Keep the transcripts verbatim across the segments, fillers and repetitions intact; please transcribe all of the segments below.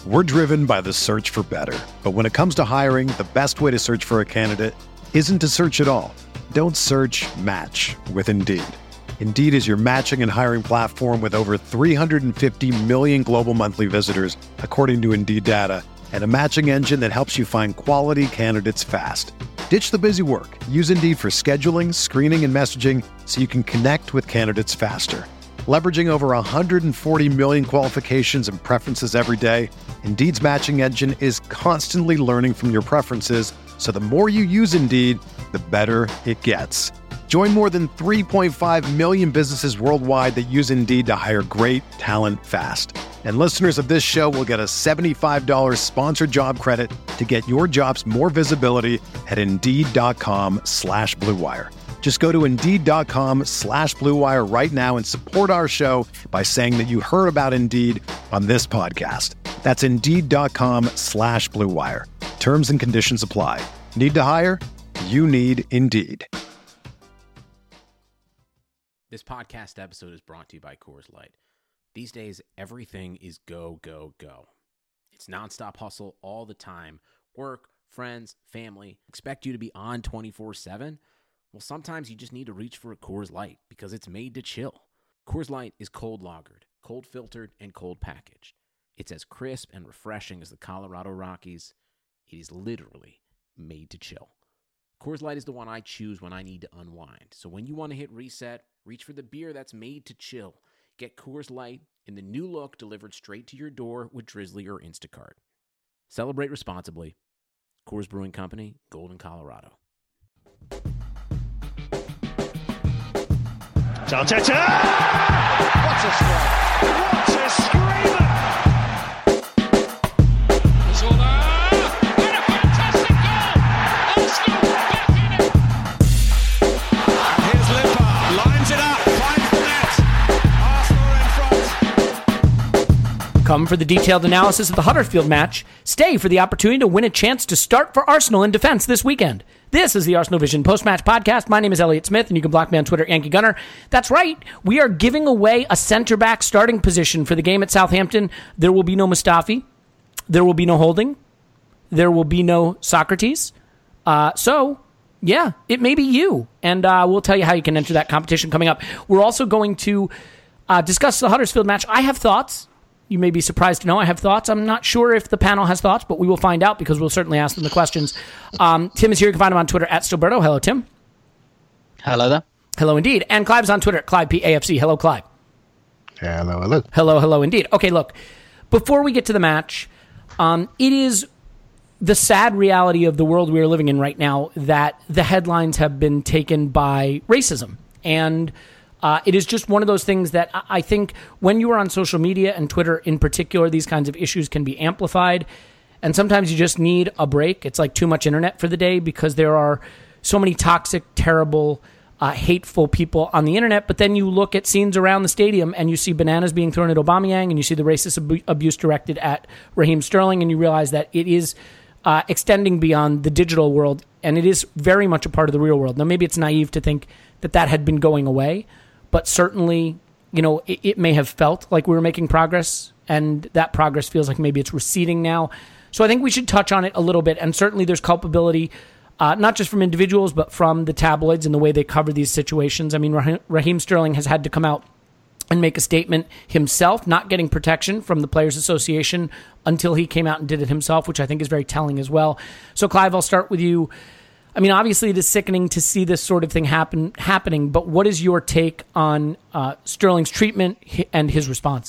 We're driven by the search for better. But when it comes to hiring, the best way to search for a candidate isn't to search at all. Don't search, match with Indeed. Indeed is your matching and hiring platform with over three hundred fifty million global monthly visitors, according to Indeed data, and a matching engine that helps you find quality candidates fast. Ditch the busy work. Use Indeed for scheduling, screening, and messaging so you can connect with candidates faster. Leveraging over one hundred forty million qualifications and preferences every day, Indeed's matching engine is constantly learning from your preferences, so the more you use Indeed, the better it gets. Join more than three point five million businesses worldwide that use Indeed to hire great talent fast. And listeners of this show will get a seventy-five dollars sponsored job credit to get your jobs more visibility at Indeed.com slash Blue Wire. Just go to Indeed.com slash Blue Wire right now and support our show by saying that you heard about Indeed on this podcast. That's Indeed.com slash Blue Wire. Terms and conditions apply. Need to hire? You need Indeed. This podcast episode is brought to you by Coors Light. These days, everything is go, go, go. It's nonstop hustle all the time. Work, friends, family. Expect you to be on twenty-four seven? Well, sometimes you just need to reach for a Coors Light because it's made to chill. Coors Light is cold lagered, cold filtered, and cold packaged. It's as crisp and refreshing as the Colorado Rockies. It is literally made to chill. Coors Light is the one I choose when I need to unwind. So when you want to hit reset, reach for the beer that's made to chill. Get Coors Light in the new look delivered straight to your door with Drizzly or Instacart. Celebrate responsibly. Coors Brewing Company, Golden, Colorado. Arteta! What a strike! What a screamer! Zola! And a fantastic goal! Arsenal back in it! And here's Limpar, lines it up, finds the net. Arsenal in front. Come for the detailed analysis of the Huddersfield match. Stay for the opportunity to win a chance to start for Arsenal in defense this weekend. This is the Arsenal Vision post-match podcast. My name is Elliot Smith, and you can block me on Twitter, Yankee Gunner. That's right. We are giving away a center-back starting position for the game at Southampton. There will be no Mustafi. There will be no Holding. There will be no Socrates. Uh, so, yeah, it may be you. And uh, we'll tell you how you can enter that competition coming up. We're also going to uh, discuss the Huddersfield match. I have thoughts. You may be surprised to know I have thoughts. I'm not sure if the panel has thoughts, but we will find out because we'll certainly ask them the questions. Um, Tim is here. You can find him on Twitter at Stilberto. Hello, Tim. Hello there. Hello, indeed. And Clive's on Twitter at Clive P A F C. Hello, Clive. Hello, hello. Hello, hello, indeed. Okay, look, before we get to the match, um, it is the sad reality of the world we are living in right now that the headlines have been taken by racism. And Uh, it is just one of those things that I think when you are on social media and Twitter in particular, these kinds of issues can be amplified. And sometimes you just need a break. It's like too much internet for the day because there are so many toxic, terrible, uh, hateful people on the internet. But then you look at scenes around the stadium and you see bananas being thrown at Aubameyang and you see the racist ab- abuse directed at Raheem Sterling, and you realize that it is uh, extending beyond the digital world and it is very much a part of the real world. Now, maybe it's naive to think that that had been going away. But certainly, you know, it, it may have felt like we were making progress, and that progress feels like maybe it's receding now. So I think we should touch on it a little bit. And certainly there's culpability, uh, not just from individuals, but from the tabloids and the way they cover these situations. I mean, Raheem, Raheem Sterling has had to come out and make a statement himself, not getting protection from the Players Association until he came out and did it himself, which I think is very telling as well. So, Clive, I'll start with you. I mean, obviously it is sickening to see this sort of thing happen happening, but what is your take on uh, Sterling's treatment and his response?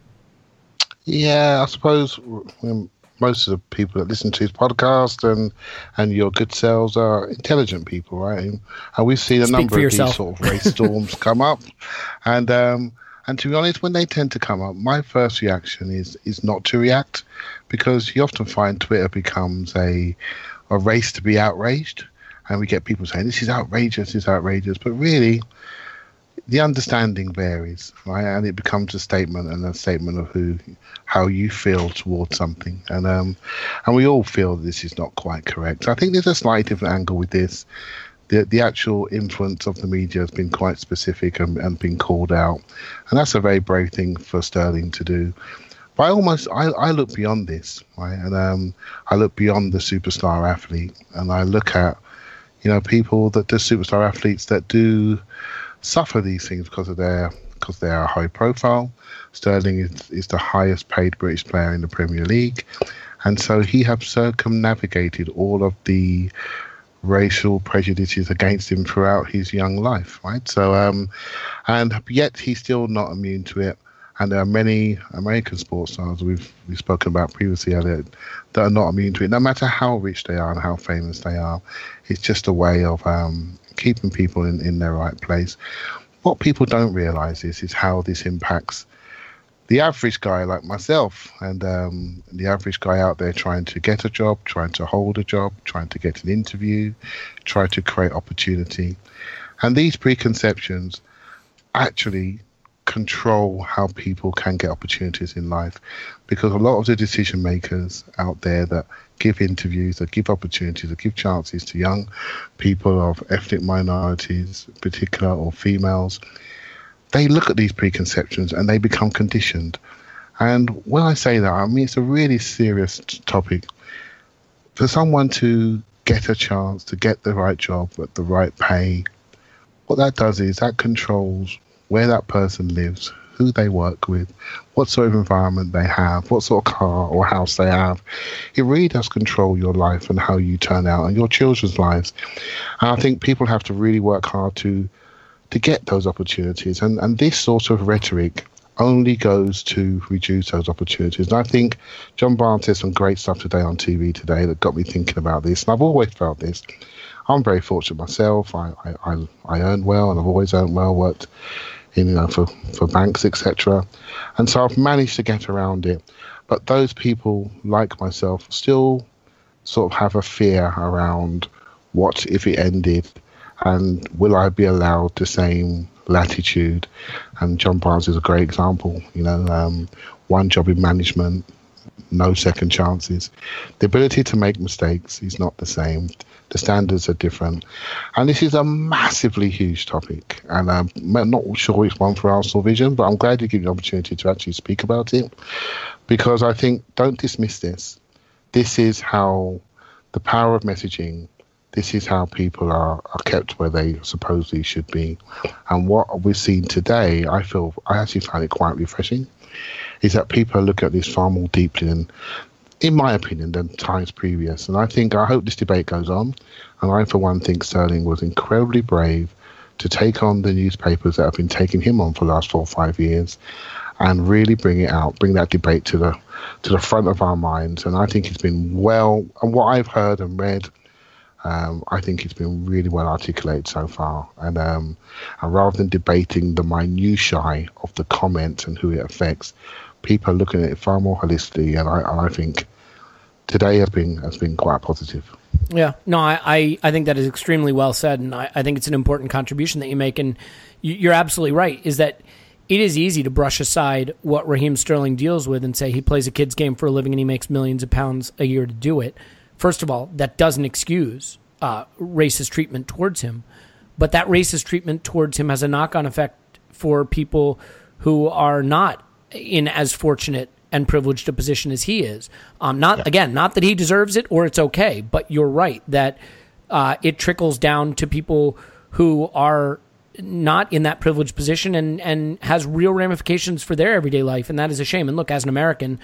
Yeah, I suppose um, most of the people that listen to his podcast and, and your good selves are intelligent people, right? And, and we've seen a Speak number of yourself. these sort of race storms come up. And um, and to be honest, when they tend to come up, my first reaction is is not to react, because you often find Twitter becomes a a race to be outraged. And we get people saying, this is outrageous, this is outrageous. But really, the understanding varies, right? And it becomes a statement and a statement of who, how you feel towards something. And um, and we all feel this is not quite correct. So I think there's a slightly different angle with this. The the actual influence of the media has been quite specific and, and been called out. And that's a very brave thing for Sterling to do. But I almost I, I look beyond this, right? And um, I look beyond the superstar athlete, and I look at, you know, people that the superstar athletes that do suffer these things because of their because they are high profile. Sterling is, is the highest paid British player in the Premier League, and so he has circumnavigated all of the racial prejudices against him throughout his young life, right? So, um, and yet he's still not immune to it. And there are many American sports stars we've we've spoken about previously earlier that are not immune to it, no matter how rich they are and how famous they are. It's just a way of um, keeping people in, in their right place. What people don't realize is, is how this impacts the average guy like myself, and um, the average guy out there trying to get a job, trying to hold a job, trying to get an interview, try to create opportunity. And these preconceptions actually control how people can get opportunities in life, because a lot of the decision makers out there that give interviews, that give opportunities, that give chances to young people of ethnic minorities, in particular, or females, they look at these preconceptions and they become conditioned. And when I say that, I mean it's a really serious t- topic. For someone to get a chance to get the right job at the right pay, what that does is that controls where that person lives, who they work with, what sort of environment they have, what sort of car or house they have. It really does control your life and how you turn out and your children's lives. And I think people have to really work hard to to get those opportunities. And, and this sort of rhetoric only goes to reduce those opportunities. And I think John Barnes said some great stuff today on T V today that got me thinking about this. And I've always felt this. I'm very fortunate myself. I, I, I, I earn well, and I've always earned well, worked in, you know, for, for banks, et cetera. And so I've managed to get around it. But those people, like myself, still sort of have a fear around what if it ended, and will I be allowed the same latitude? And John Barnes is a great example. You know, um, one job in management, no second chances. The ability to make mistakes is not the same. The standards are different. And this is a massively huge topic. And I'm not sure it's one for Arsenal Vision, but I'm glad you give me the opportunity to actually speak about it, because I think, don't dismiss this. This is how the power of messaging, this is how people are, are kept where they supposedly should be. And what we've seen today, I feel, I actually find it quite refreshing, is that people are looking at this far more deeply than, in my opinion, than times previous. And I think, I hope this debate goes on. And I, for one, think Sterling was incredibly brave to take on the newspapers that have been taking him on for the last four or five years and really bring it out, bring that debate to the to the front of our minds. And I think it's been well, and what I've heard and read, Um, I think it's been really well articulated so far. And, um, and rather than debating the minutiae of the comment and who it affects, people are looking at it far more holistically. And I, and I think today has been has been quite positive. Yeah, no, I, I, I think that is extremely well said. And I, I think it's an important contribution that you make. And you, you're absolutely right, is that it is easy to brush aside what Raheem Sterling deals with and say he plays a kid's game for a living and he makes millions of pounds a year to do it. First of all, that doesn't excuse uh, racist treatment towards him, but that racist treatment towards him has a knock-on effect for people who are not in as fortunate and privileged a position as he is. Um, not yeah. Again, not that he deserves it or it's okay, but you're right that uh, it trickles down to people who are not in that privileged position and, and has real ramifications for their everyday life, and that is a shame. And look, as an American,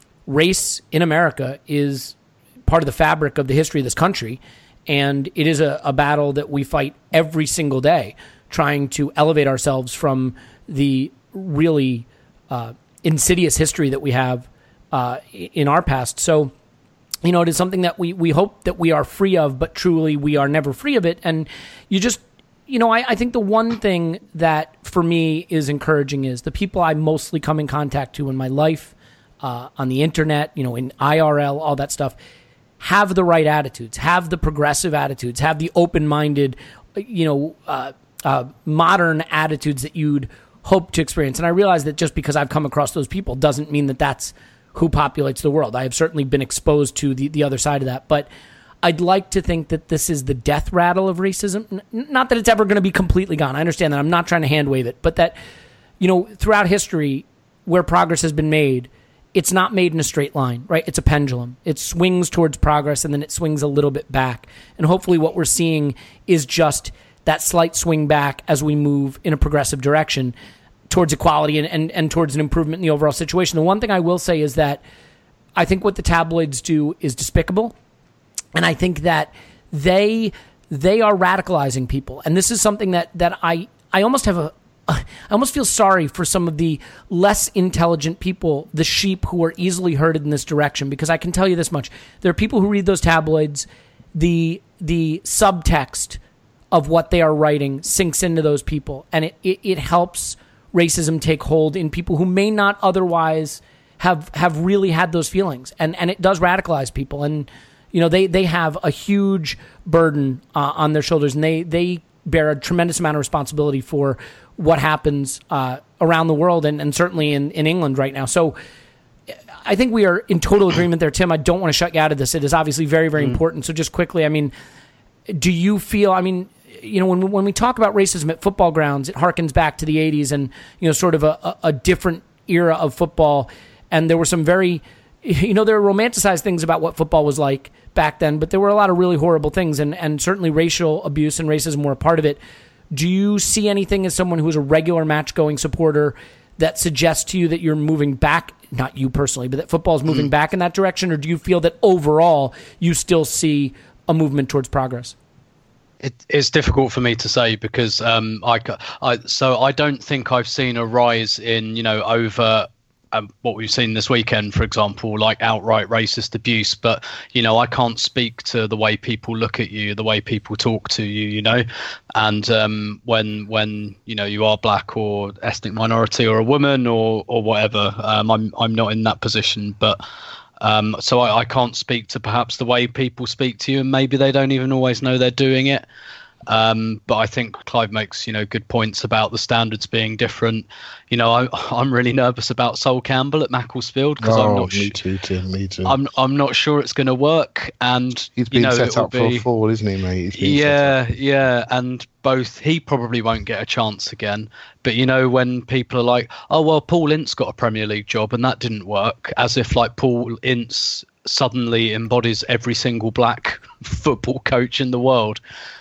race in America is part of the fabric of the history of this country, and it is a, a battle that we fight every single day, trying to elevate ourselves from the really uh, insidious history that we have uh, in our past. So, you know, it is something that we, we hope that we are free of, but truly we are never free of it. And you just, you know, I, I think the one thing that for me is encouraging is the people I mostly come in contact to in my life, uh, on the internet, you know, in I R L, all that stuff, have the right attitudes, have the progressive attitudes, have the open-minded, you know, uh, uh, modern attitudes that you'd hope to experience. And I realize that just because I've come across those people doesn't mean that that's who populates the world. I have certainly been exposed to the, the other side of that. But I'd like to think that this is the death rattle of racism. Not that it's ever going to be completely gone. I understand that. I'm not trying to hand wave it. But that, you know, throughout history, where progress has been made, it's not made in a straight line, right? It's a pendulum. It swings towards progress and then it swings a little bit back. And hopefully what we're seeing is just that slight swing back as we move in a progressive direction towards equality and, and, and towards an improvement in the overall situation. The one thing I will say is that I think what the tabloids do is despicable. And I think that they they are radicalizing people. And this is something that, that I, I almost have a I almost feel sorry for some of the less intelligent people, the sheep who are easily herded in this direction, because I can tell you this much. There are people who read those tabloids, the the subtext of what they are writing sinks into those people, and it, it, it helps racism take hold in people who may not otherwise have have really had those feelings, and, and it does radicalize people. And you know they, they have a huge burden uh, on their shoulders, and they, they bear a tremendous amount of responsibility for what happens uh, around the world and, and certainly in, in England right now. So I think we are in total agreement there, Tim. I don't want to shut you out of this. It is obviously very, very mm. important. So just quickly, I mean, do you feel, I mean, you know, when, when we talk about racism at football grounds, it harkens back to the eighties and, you know, sort of a, a, a different era of football. And there were some very, you know, there were romanticized things about what football was like back then, but there were a lot of really horrible things, and, and certainly racial abuse and racism were a part of it. Do you see anything as someone who's a regular match-going supporter that suggests to you that you're moving back, not you personally, but that football is moving mm. back in that direction, or do you feel that overall you still see a movement towards progress? It, it's difficult for me to say because um, I, I so I don't think I've seen a rise in, you know, over Um, what we've seen this weekend, for example, like outright racist abuse. But, you know, I can't speak to the way people look at you, the way people talk to you, you know, and um, when, when you know, you are black or ethnic minority or a woman or or whatever, um, I'm I'm not in that position. But um, so I, I can't speak to perhaps the way people speak to you, and maybe they don't even always know they're doing it. Um, but I think Clive makes, you know, good points about the standards being different. You know, I, I'm really nervous about Sol Campbell at Macclesfield because oh, I'm not me sure. Too, Tim, me too. I'm I'm not sure it's going to work, and he's been you know, set up be, for a fall, isn't he, mate? Yeah, yeah, and both he probably won't get a chance again. But you know, when people are like, "Oh well, Paul Ince got a Premier League job and that didn't work," as if like Paul Ince suddenly embodies every single black football coach in the world.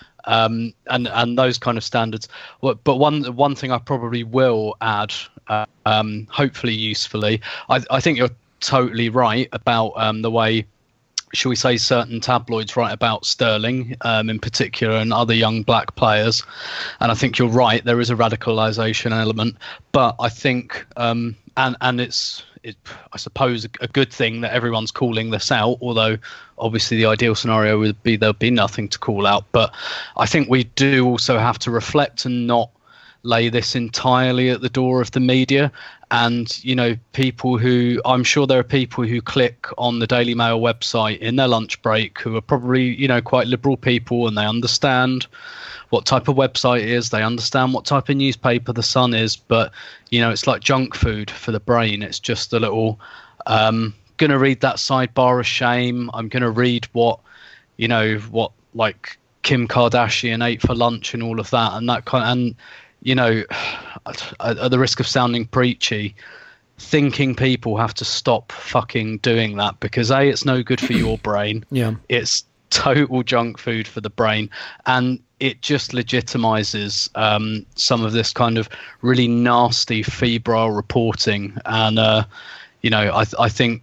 Um, and, and those kind of standards. But one one thing I probably will add, uh, um, hopefully usefully, I, I think you're totally right about um, the way, shall we say, certain tabloids write about Sterling um, in particular and other young black players. And I think you're right, there is a radicalisation element. But I think, um, and, and it's, it, I suppose, a good thing that everyone's calling this out, although obviously the ideal scenario would be there'll be nothing to call out. But I think we do also have to reflect and not lay this entirely at the door of the media. And, you know, people who, I'm sure there are people who click on the Daily Mail website in their lunch break who are probably, you know, quite liberal people, and they understand what type of website it is, they understand what type of newspaper The Sun is, but, you know, it's like junk food for the brain. It's just a little, um, going to read that sidebar of shame. I'm going to read what, you know, what like Kim Kardashian ate for lunch and all of that, and that kind of, and, you know, at the risk of sounding preachy, thinking people have to stop fucking doing that because A, it's no good for your brain. Yeah. It's total junk food for the brain, and it just legitimizes um, some of this kind of really nasty febrile reporting. And, uh, you know, I, I think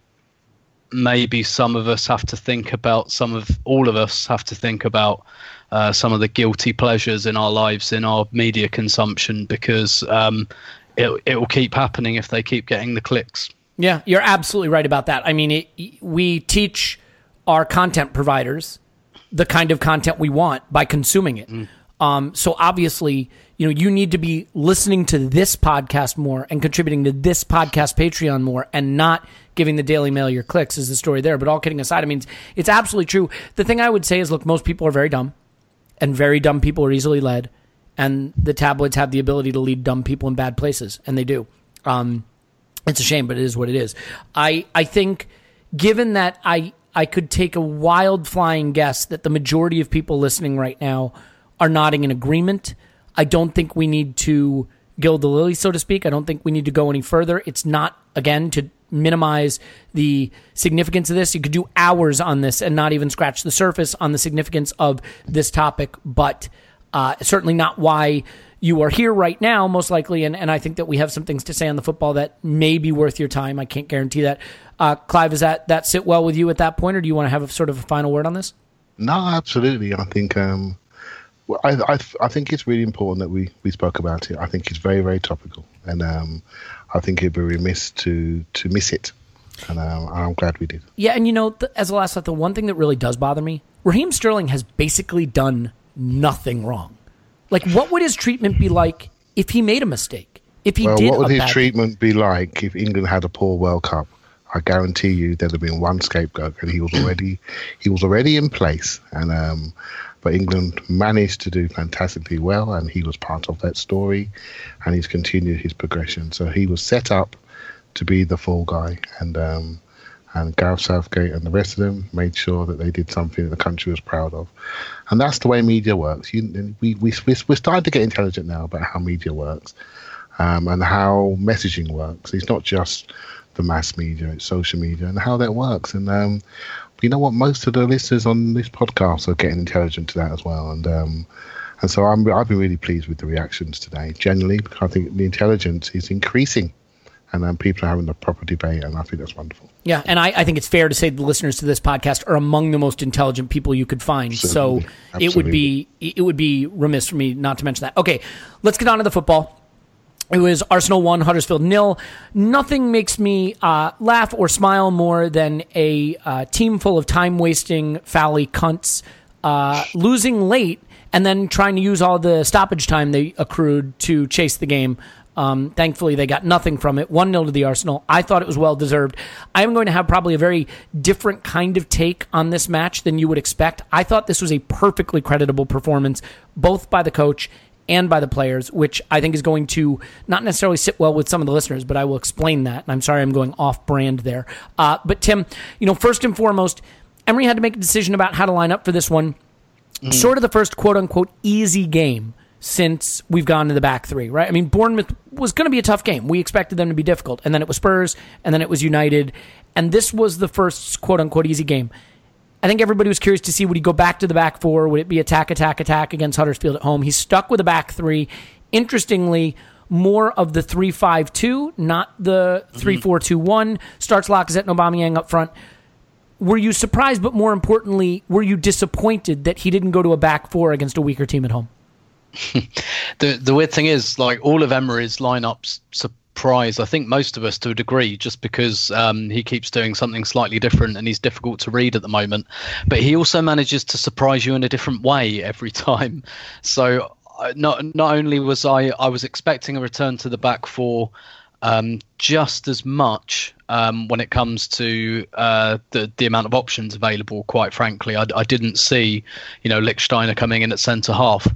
maybe some of us have to think about, some of all of us have to think about uh, some of the guilty pleasures in our lives, in our media consumption, because um, it, it will keep happening if they keep getting the clicks. Yeah, you're absolutely right about that. I mean, it, we teach our content providers the kind of content we want by consuming it. Mm. Um, so obviously, you know, you need to be listening to this podcast more and contributing to this podcast Patreon more, and not giving the Daily Mail your clicks, is the story there. But all kidding aside, I mean, it's, it's absolutely true. The thing I would say is, look, most people are very dumb, and very dumb people are easily led, and the tabloids have the ability to lead dumb people in bad places, and they do. Um, it's a shame, but it is what it is. I, I think, given that I, I could take a wild flying guess that the majority of people listening right now are nodding in agreement, I don't think we need to gild the lily, so to speak. I don't think we need to go any further. It's not, again, to minimize the significance of this. You could do hours on this and not even scratch the surface on the significance of this topic, but uh, certainly not why you are here right now, most likely, and, and I think that we have some things to say on the football that may be worth your time. I can't guarantee that. Uh, Clive, does that, that sit well with you at that point, or do you want to have a sort of a final word on this? No, absolutely. I think um, well, I, I I think it's really important that we, we spoke about it. I think it's very, very topical, and um, I think it'd be remiss to, to miss it, and um, I'm glad we did. Yeah, and you know, th- as a last thought, the one thing that really does bother me, Raheem Sterling has basically done nothing wrong. Like, what would his treatment be like if he made a mistake? If he well, did what would a his bad treatment be like if England had a poor World Cup? I guarantee you there'd have been one scapegoat, and he was already he was already in place. And um, but England managed to do fantastically well, and he was part of that story, and he's continued his progression. So he was set up to be the fall guy, and um, and Gareth Southgate and the rest of them made sure that they did something that the country was proud of. And that's the way media works. You, we, we, we're starting to get intelligent now about how media works um, and how messaging works. It's not just the mass media, it's social media and how that works. And um, you know what? Most of the listeners on this podcast are getting intelligent to that as well. And um, and so I'm, I've been really pleased with the reactions today, generally, because I think the intelligence is increasing. And then people are having a proper debate, and I think that's wonderful. Yeah, and I, I think it's fair to say the listeners to this podcast are among the most intelligent people you could find. Absolutely. So Absolutely. it would be it would be remiss for me not to mention that. Okay, let's get on to the football. It was Arsenal one, Huddersfield nil. Nothing makes me uh, laugh or smile more than a uh, team full of time-wasting, foul-y cunts uh, losing late and then trying to use all the stoppage time they accrued to chase the game. Um, thankfully, they got nothing from it. one nil to the Arsenal. I thought it was well-deserved. I'm going to have probably a very different kind of take on this match than you would expect. I thought this was a perfectly creditable performance, both by the coach and by the players, which I think is going to not necessarily sit well with some of the listeners, but I will explain that. And I'm sorry I'm going off-brand there. Uh, but, Tim, you know, first and foremost, Emery had to make a decision about how to line up for this one. Mm. Sort of the first quote-unquote easy game since we've gone to the back three, right? I mean, Bournemouth was going to be a tough game. We expected them to be difficult. And then it was Spurs, and then it was United. And this was the first quote-unquote easy game. I think everybody was curious to see, would he go back to the back four? Would it be attack, attack, attack against Huddersfield at home? He's stuck with a back three. Interestingly, more of the three five two, not the three four two one. Starts Lacazette and Aubameyang up front. Were you surprised, but more importantly, were you disappointed that he didn't go to a back four against a weaker team at home? the the weird thing is, like, all of Emery's lineups surprise I think most of us to a degree, just because um, he keeps doing something slightly different and he's difficult to read at the moment. But he also manages to surprise you in a different way every time. So uh, not not only was I I was expecting a return to the back four um, just as much um, when it comes to uh, the the amount of options available. Quite frankly, I, I didn't see, you know, Lichtsteiner coming in at centre half.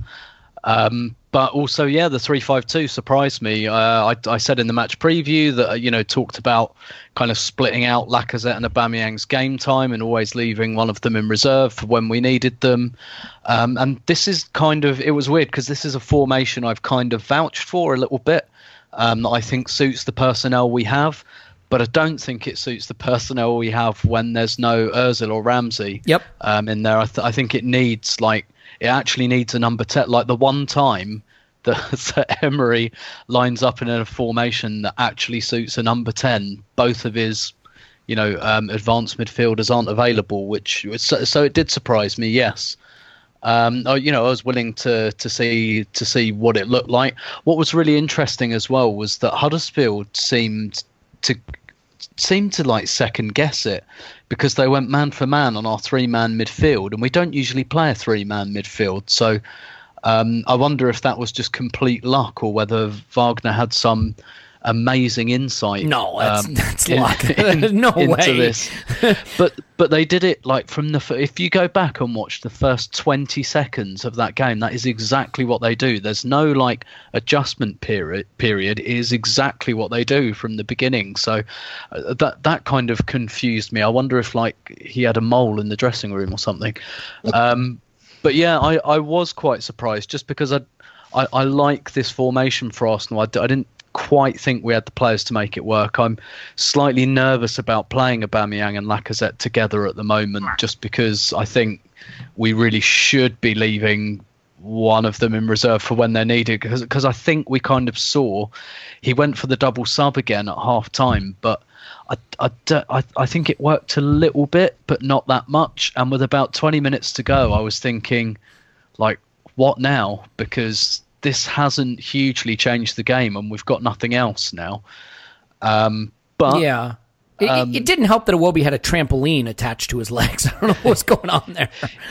Um, but also, yeah, the three five two surprised me. Uh, I, I said in the match preview that, uh, you know, talked about kind of splitting out Lacazette and Aubameyang's game time and always leaving one of them in reserve for when we needed them. Um, and this is kind of, it was weird because this is a formation I've kind of vouched for a little bit. Um, that I think suits the personnel we have, but I don't think it suits the personnel we have when there's no Ozil or Ramsey yep. um, in there. I, th- I think it needs like, It actually needs a number ten. Like the one time that, that Emery lines up in a formation that actually suits a number ten, both of his, you know, um, advanced midfielders aren't available. Which so, so it did surprise me. Yes, um, oh, you know, I was willing to to see to see what it looked like. What was really interesting as well was that Huddersfield seemed to seemed to like second guess it, because they went man for man on our three-man midfield, and we don't usually play a three-man midfield. So um, I wonder if that was just complete luck, or whether Wagner had some amazing insight. No, that's, um, that's in, luck. in, no into way. This. But but they did it like from the. If you go back and watch the first twenty seconds of that game, that is exactly what they do. There's no like adjustment period. Period it is exactly what they do from the beginning. So uh, that that kind of confused me. I wonder if like he had a mole in the dressing room or something. Um, but yeah, I, I was quite surprised, just because I, I I like this formation for Arsenal. I, I didn't quite think we had the players to make it work. I'm slightly nervous about playing Aubameyang and Lacazette together at the moment, just because I think we really should be leaving one of them in reserve for when they're needed. Because I think we kind of saw he went for the double sub again at half time, but I, I, I, I think it worked a little bit, but not that much. And with about twenty minutes to go, I was thinking, like, what now? Because this hasn't hugely changed the game, and we've got nothing else now. Um, but yeah, it, um, it didn't help that Iwobi had a trampoline attached to his legs. I don't know what's going on there.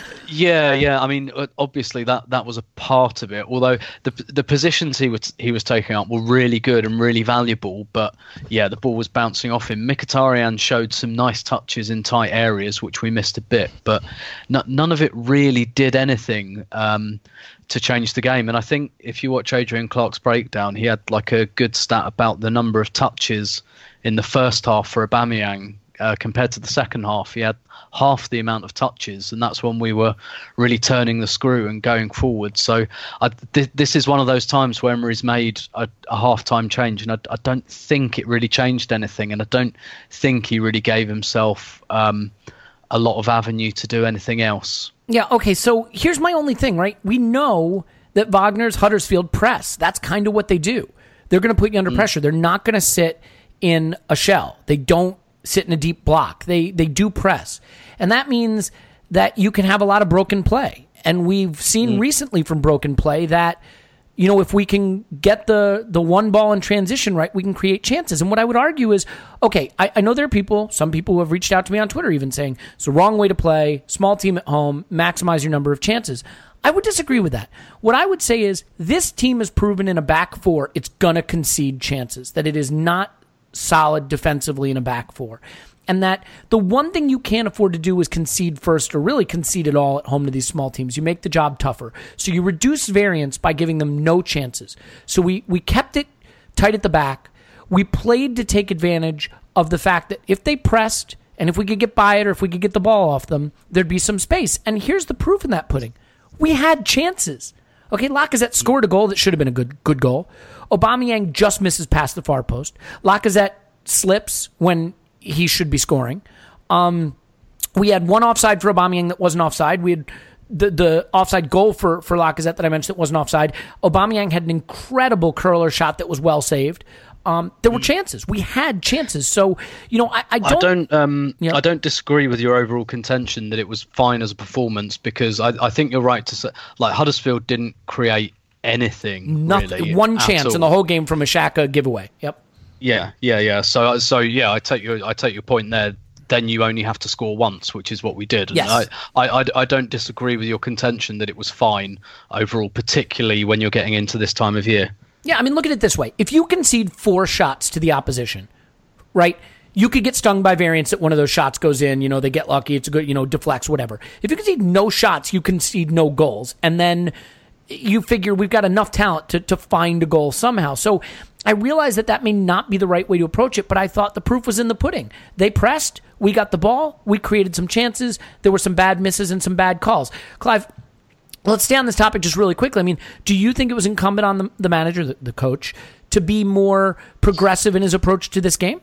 Yeah, yeah. I mean, obviously that, that was a part of it. Although the the positions he was he was taking up were really good and really valuable, but yeah, the ball was bouncing off him. Mkhitaryan showed some nice touches in tight areas, which we missed a bit, but n- none of it really did anything Um, to change the game. And I think if you watch Adrian Clark's breakdown, he had like a good stat about the number of touches in the first half for Aubameyang uh, compared to the second half. He had half the amount of touches, and that's when we were really turning the screw and going forward. So I, th- this is one of those times where Emery's made a, a half-time change, and I, I don't think it really changed anything, and I don't think he really gave himself um, a lot of avenue to do anything else. Yeah, okay, so here's my only thing, right? We know that Wagner's Huddersfield press. That's kind of what they do. They're going to put you under mm. pressure. They're not going to sit in a shell. They don't sit in a deep block. They they do press. And that means that you can have a lot of broken play. And we've seen mm. recently from broken play that, you know, if we can get the, the one ball in transition right, we can create chances. And what I would argue is, okay, I, I know there are people, some people who have reached out to me on Twitter even saying, it's the wrong way to play, small team at home, maximize your number of chances. I would disagree with that. What I would say is this team has proven in a back four it's going to concede chances, that it is not solid defensively in a back four. And that the one thing you can't afford to do is concede first, or really concede at all at home to these small teams. You make the job tougher. So you reduce variance by giving them no chances. So we, we kept it tight at the back. We played to take advantage of the fact that if they pressed, and if we could get by it, or if we could get the ball off them, there'd be some space. And here's the proof in that pudding. We had chances. Okay, Lacazette scored a goal that should have been a good good goal. Aubameyang just misses past the far post. Lacazette slips when he should be scoring. Um, we had one offside for Aubameyang that wasn't offside. We had the, the offside goal for, for Lacazette that I mentioned that wasn't offside. Aubameyang had an incredible curler shot that was well saved. Um, there were chances. We had chances. So, you know, I, I don't... I don't, um, yeah. I don't disagree with your overall contention that it was fine as a performance, because I, I think you're right to say, like, Huddersfield didn't create anything. Nothing. Really, one chance in the whole game from a Xhaka giveaway. Yep. Yeah, yeah, yeah. So, so yeah, I take your, I take your point there. Then you only have to score once, which is what we did. And yes. I, I, I don't disagree with your contention that it was fine overall, particularly when you're getting into this time of year. Yeah, I mean, look at it this way. If you concede four shots to the opposition, right, you could get stung by variance that one of those shots goes in, you know, they get lucky, it's a good, you know, deflects, whatever. If you concede no shots, you concede no goals. And then you figure we've got enough talent to, to find a goal somehow. So I realize that that may not be the right way to approach it, but I thought the proof was in the pudding. They pressed, we got the ball, we created some chances, there were some bad misses and some bad calls. Clive, let's stay on this topic just really quickly. I mean, do you think it was incumbent on the, the manager, the, the coach, to be more progressive in his approach to this game?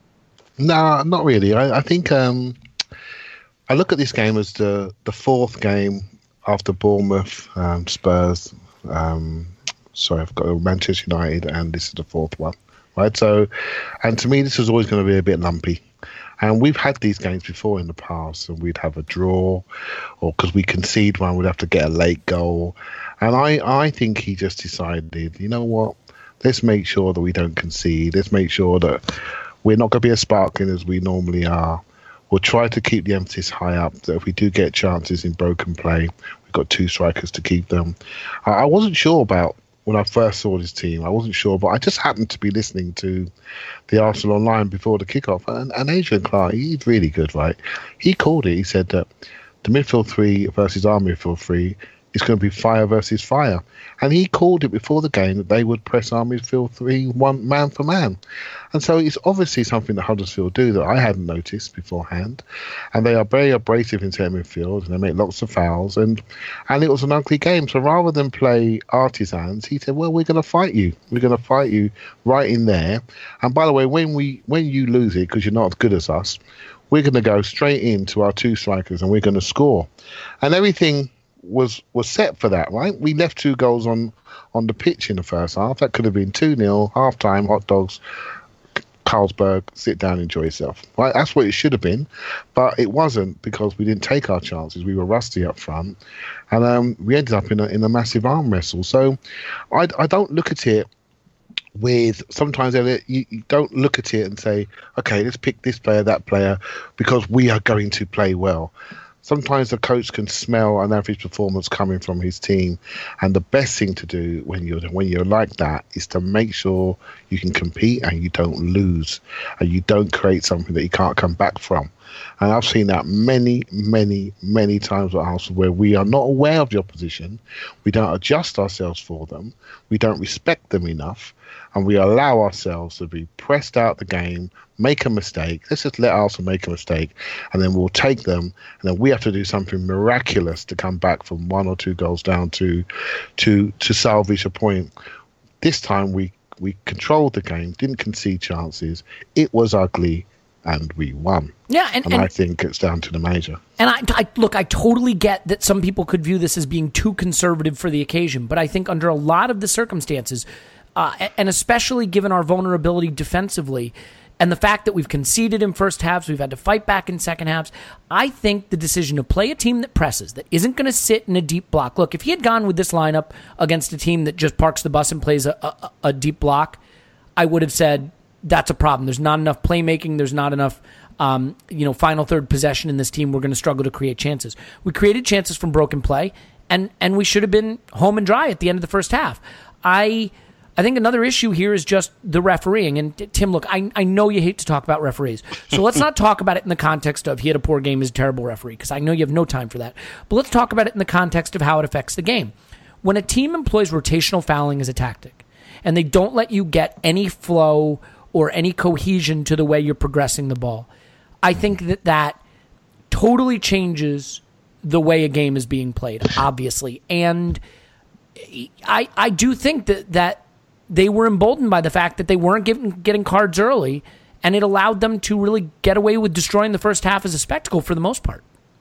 No, not really. I, I think um, I look at this game as the, the fourth game after Bournemouth, um, Spurs, um, sorry, I've got Manchester United, and this is the fourth one, right? So, and to me, this was always going to be a bit lumpy. And we've had these games before in the past, and we'd have a draw, or because we concede one, we'd have to get a late goal. And I, I think he just decided, you know what, let's make sure that we don't concede. Let's make sure that we're not going to be as sparkling as we normally are. We'll try to keep the emphasis high up, that if we do get chances in broken play, we've got two strikers to keep them. I, I wasn't sure about when I first saw this team. I wasn't sure, but I just happened to be listening to the Arsenal Online before the kickoff, and, and Adrian Clark, he's really good, right? He called it. He said that the midfield three versus our midfield three It's going to be fire versus fire. And he called it before the game that they would press our midfield three, one man for man. And so it's obviously something that Huddersfield do that I hadn't noticed beforehand. And they are very abrasive in centre midfield, and they make lots of fouls. And and it was an ugly game. So rather than play artisans, he said, well, we're going to fight you. We're going to fight you right in there. And by the way, when we when you lose it, because you're not as good as us, we're going to go straight into our two strikers and we're going to score. And everything was was set for that, right? We left two goals on, on the pitch in the first half. That could have been two nil, half-time, hot dogs, Carlsberg, sit down, enjoy yourself. Right? That's what it should have been. But it wasn't, because we didn't take our chances. We were rusty up front. And um, we ended up in a, in a massive arm wrestle. So I, I don't look at it with, sometimes Elliot, you, you don't look at it and say, okay, let's pick this player, that player, because we are going to play well. Sometimes the coach can smell an average performance coming from his team, and the best thing to do when you're when you're like that is to make sure you can compete and you don't lose, and you don't create something that you can't come back from. And I've seen that many, many, many times at Arsenal, where we are not aware of the opposition, we don't adjust ourselves for them, we don't respect them enough, and we allow ourselves to be pressed out the game, make a mistake. Let's just let Arsenal make a mistake, and then we'll take them, and then we have to do something miraculous to come back from one or two goals down to to to salvage a point. This time we we controlled the game, didn't concede chances. It was ugly, and we won. Yeah, and, and, and I think it's down to the manager. And I, I look, I totally get that some people could view this as being too conservative for the occasion, but I think under a lot of the circumstances, uh, and especially given our vulnerability defensively, and the fact that we've conceded in first halves, we've had to fight back in second halves, I think the decision to play a team that presses, that isn't going to sit in a deep block. Look, if he had gone with this lineup against a team that just parks the bus and plays a, a, a deep block, I would have said that's a problem. There's not enough playmaking. There's not enough um, you know, final third possession in this team. We're going to struggle to create chances. We created chances from broken play, and, and we should have been home and dry at the end of the first half. I... I think another issue here is just the refereeing. And Tim, look, I, I know you hate to talk about referees. So let's not talk about it in the context of he had a poor game, he's a terrible referee, because I know you have no time for that. But let's talk about it in the context of how it affects the game. When a team employs rotational fouling as a tactic, and they don't let you get any flow or any cohesion to the way you're progressing the ball, I think that that totally changes the way a game is being played, obviously. And I I do think that that they were emboldened by the fact that they weren't getting, getting cards early, and it allowed them to really get away with destroying the first half as a spectacle for the most part.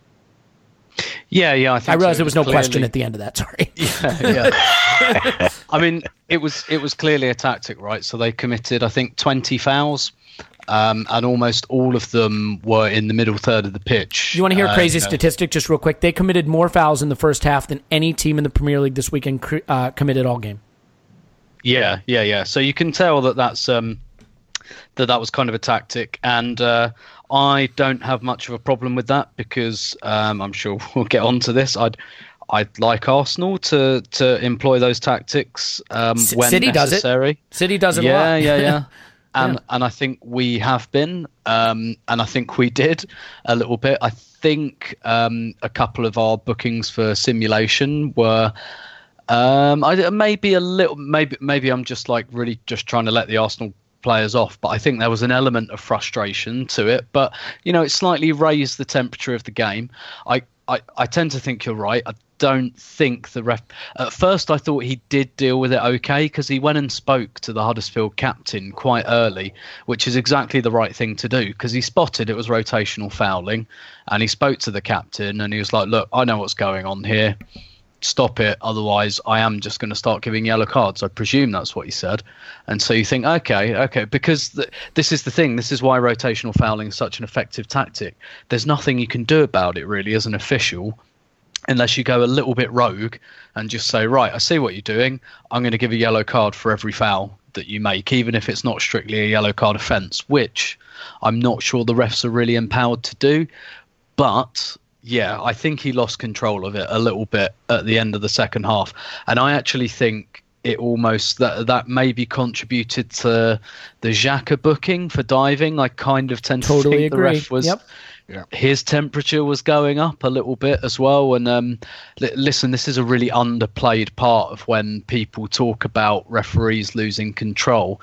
Yeah, yeah. I, think I realized so. there was no clearly... question at the end of that. Sorry. Yeah, yeah. I mean, it was it was clearly a tactic, right? So they committed, I think, twenty fouls, um, and almost all of them were in the middle third of the pitch. You want to hear a crazy uh, statistic, just real quick? They committed more fouls in the first half than any team in the Premier League this weekend uh, committed all game. Yeah, yeah, yeah. So you can tell that that's um, that that was kind of a tactic, and uh, I don't have much of a problem with that, because um, I'm sure we'll get onto this. I'd I'd like Arsenal to to employ those tactics um, C- when City necessary. Does it. City does it. Yeah, a lot. yeah, yeah. And yeah. and I think we have been, um, and I think we did a little bit. I think um, a couple of our bookings for simulation were. Um, I maybe a little, maybe maybe I'm just like really just trying to let the Arsenal players off, but I think there was an element of frustration to it. But you know, it slightly raised the temperature of the game. I I, I tend to think you're right. I don't think the ref. At first, I thought he did deal with it okay, because he went and spoke to the Huddersfield captain quite early, which is exactly the right thing to do, because he spotted it was rotational fouling, and he spoke to the captain and he was like, "Look, I know what's going on here. Stop it, otherwise I am just going to start giving yellow cards." I presume that's what he said. And so you think, okay, okay, because th- this is the thing. This is why rotational fouling is such an effective tactic. There's nothing you can do about it really as an official, unless you go a little bit rogue and just say, right, I see what you're doing. I'm going to give a yellow card for every foul that you make, even if it's not strictly a yellow card offence, which I'm not sure the refs are really empowered to do. But yeah, I think he lost control of it a little bit at the end of the second half. And I actually think it almost, that that maybe contributed to the Xhaka booking for diving. I kind of tend totally to think agree. the ref was yep. Yeah. His temperature was going up a little bit as well. And um, li- listen, this is a really underplayed part of when people talk about referees losing control.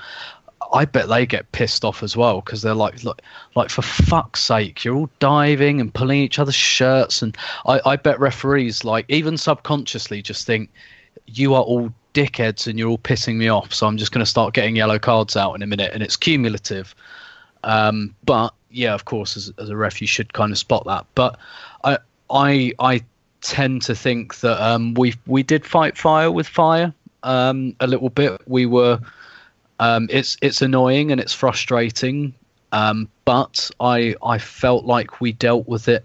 I bet they get pissed off as well, because they're like, look, like for fuck's sake, you're all diving and pulling each other's shirts. And I, I bet referees, like, even subconsciously just think, you are all dickheads and you're all pissing me off, so I'm just going to start getting yellow cards out in a minute, and it's cumulative. Um, but yeah, of course, as, as a ref, you should kind of spot that. But I I I tend to think that um, we we did fight fire with fire um, a little bit. We were. Um, it's it's annoying and it's frustrating, um, but I I felt like we dealt with it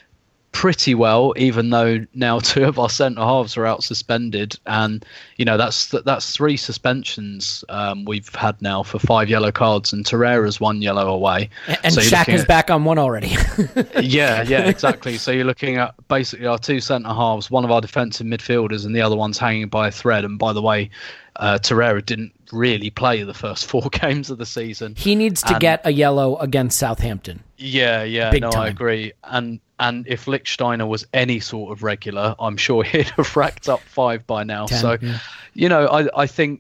pretty well, even though now two of our centre halves are out suspended, and you know that's that's three suspensions um, we've had now for five yellow cards, and Torreira's one yellow away. And so Xhaka's at, back on one already. yeah, yeah, exactly. So you're looking at basically our two centre halves, one of our defensive midfielders, and the other one's hanging by a thread. And by the way, uh, Torreira didn't really play the first four games of the season. He needs to and, get a yellow against Southampton. Yeah, yeah, Big no, time. I agree. And and if Lichtsteiner was any sort of regular, I'm sure he'd have racked up five by now. Ten, so, yeah. you know, I I think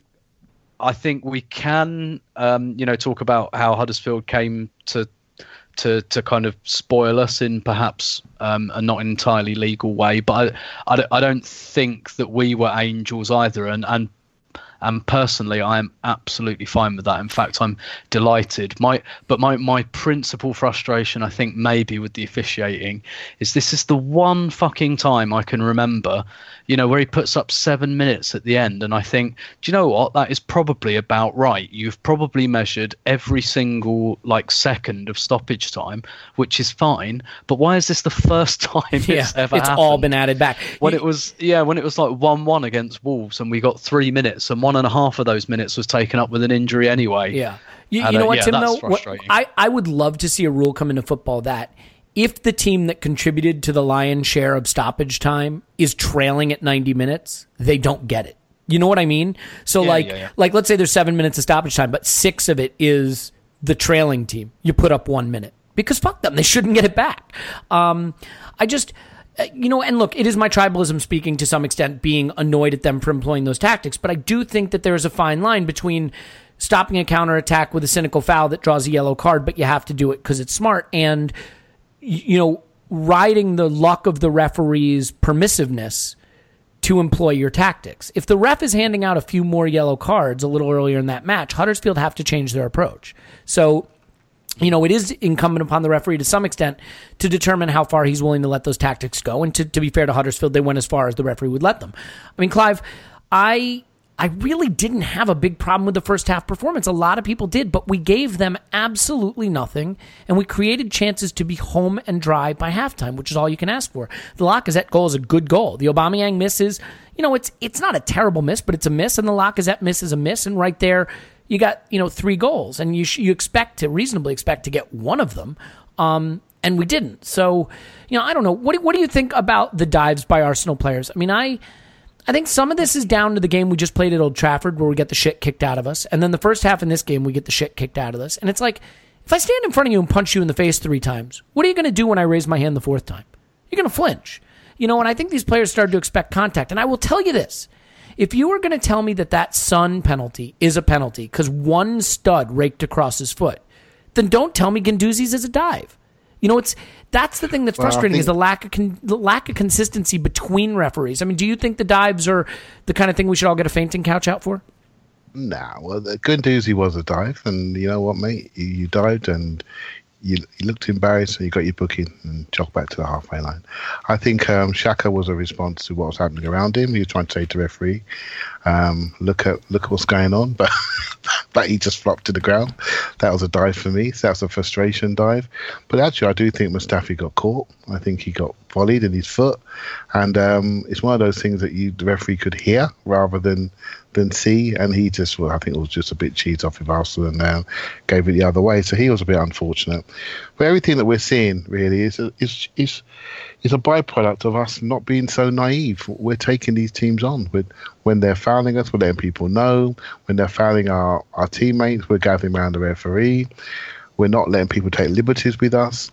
I think we can, um, you know, talk about how Huddersfield came to to to kind of spoil us in perhaps um, a not entirely legal way, but I, I, I don't think that we were angels either, and and. And personally, I am absolutely fine with that. In fact, I'm delighted. My, but my, my principal frustration, I think, maybe with the officiating, is this is the one fucking time I can remember, you know, where he puts up seven minutes at the end. And I think, do you know what? That is probably about right. You've probably measured every single, like, second of stoppage time, which is fine. But why is this the first time it's Yeah, ever it's happened? all been added back. When You- it was, yeah, when it was like one one against Wolves and we got three minutes and one and a half of those minutes was taken up with an injury anyway. Yeah. You, And, you know uh, what, yeah, Tim, that's though? What- frustrating. I, I would love to see a rule come into football that if the team that contributed to the lion's share of stoppage time is trailing at ninety minutes, they don't get it. You know what I mean? So, Yeah, like, yeah, yeah. like, let's say there's seven minutes of stoppage time, but six of it is the trailing team. You put up one minute. Because fuck them. They shouldn't get it back. Um, I just... You know, and look, it is my tribalism speaking to some extent, being annoyed at them for employing those tactics. But I do think that there is a fine line between stopping a counterattack with a cynical foul that draws a yellow card, but you have to do it because it's smart, and, you know, riding the luck of the referee's permissiveness to employ your tactics. If the ref is handing out a few more yellow cards a little earlier in that match, Huddersfield have to change their approach. So, you know, it is incumbent upon the referee to some extent to determine how far he's willing to let those tactics go. And to, to be fair to Huddersfield, they went as far as the referee would let them. I mean, Clive, I I really didn't have a big problem with the first half performance. A lot of people did, but we gave them absolutely nothing, and we created chances to be home and dry by halftime, which is all you can ask for. The Lacazette goal is a good goal. The Aubameyang miss is, you know, it's it's not a terrible miss, but it's a miss, and the Lacazette miss is a miss, and right there, you got, you know, three goals, and you sh- you expect to reasonably expect to get one of them, um, and we didn't. So, you know, I don't know. What do, what do you think about the dives by Arsenal players? I mean, I I think some of this is down to the game we just played at Old Trafford, where we get the shit kicked out of us, and then the first half in this game we get the shit kicked out of us, and it's like, if I stand in front of you and punch you in the face three times, what are you going to do when I raise my hand the fourth time? You're going to flinch, you know. And I think these players started to expect contact, and I will tell you this. If you were going to tell me that that Son penalty is a penalty because one stud raked across his foot, then don't tell me Guendouzi's is a dive. You know, it's that's the thing that's Well, I frustrating think- is the lack of con- the lack of consistency between referees. I mean, do you think the dives are the kind of thing we should all get a fainting couch out for? Nah, well, the Guendouzi was a dive, and you know what, mate? You, you dived and you, you looked embarrassed, and you got your booking and jogged back to the halfway line. I think um, Xhaka was a response to what was happening around him. He was trying to say to the referee, um, "Look at look at what's going on," but but he just flopped to the ground. That was a dive for me. So that's a frustration dive. But actually, I do think Mustafi got caught. I think he got volleyed in his foot, and um, it's one of those things that you the referee could hear rather than. than see, and he just, well, I think it was just a bit cheesed off with Arsenal and uh, gave it the other way. So he was a bit unfortunate. But everything that we're seeing really is a, is is is a byproduct of us not being so naive. We're taking these teams on with when they're fouling us, we're letting people know. When they're fouling our, our teammates, we're gathering around the referee. We're not letting people take liberties with us.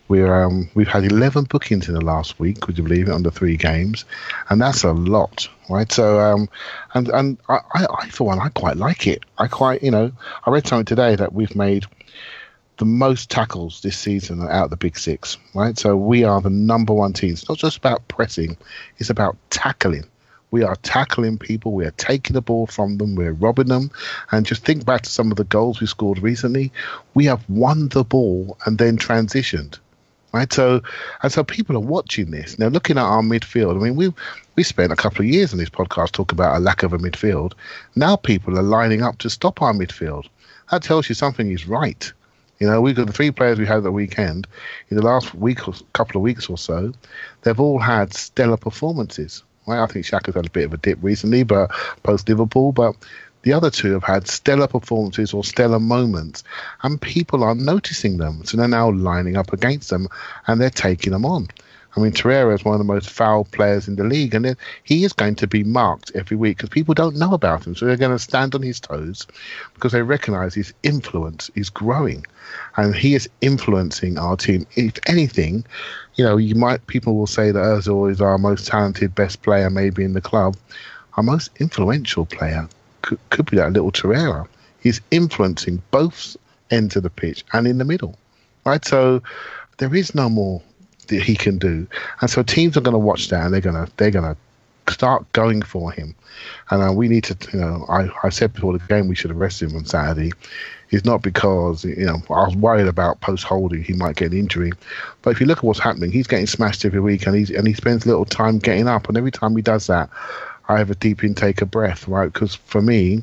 We're um, we've had eleven bookings in the last week, would you believe it, under three games, and that's a lot, right? So, um, and and I, I, I for one, I quite like it. I quite, you know, I read something today that we've made the most tackles this season out of the Big Six, right? So we are the number one team. It's not just about pressing; it's about tackling. We are tackling people. We are taking the ball from them. We're robbing them. And just think back to some of the goals we scored recently. We have won the ball and then transitioned. Right, so and so people are watching this now, looking at our midfield. I mean, we we spent a couple of years on this podcast talking about a lack of a midfield. Now people are lining up to stop our midfield. That tells you something is right. You know, we've got the three players we had at the weekend. In the last week or couple of weeks or so, they've all had stellar performances. Right, I think Xhaka's had a bit of a dip recently, but post Liverpool, but. The other two have had stellar performances or stellar moments, and people are noticing them. So they're now lining up against them, and they're taking them on. I mean, Torreira is one of the most foul players in the league, and he is going to be marked every week because people don't know about him. So they're going to stand on his toes because they recognise his influence is growing, and he is influencing our team. If anything, you know, you might people will say that Ozil is our most talented, best player maybe in the club. Our most influential player Could, could be that little Torreira. He's influencing both ends of the pitch and in the middle, right? So there is no more that he can do, and so teams are going to watch that and they're going to they're going to start going for him. And uh, we need to, you know, I, I said before the game we should arrest him on Saturday. It's not because, you know, I was worried about post holding he might get an injury, but if you look at what's happening, he's getting smashed every week, and he's and he spends little time getting up, and every time he does that, I have a deep intake of breath, right? Because for me,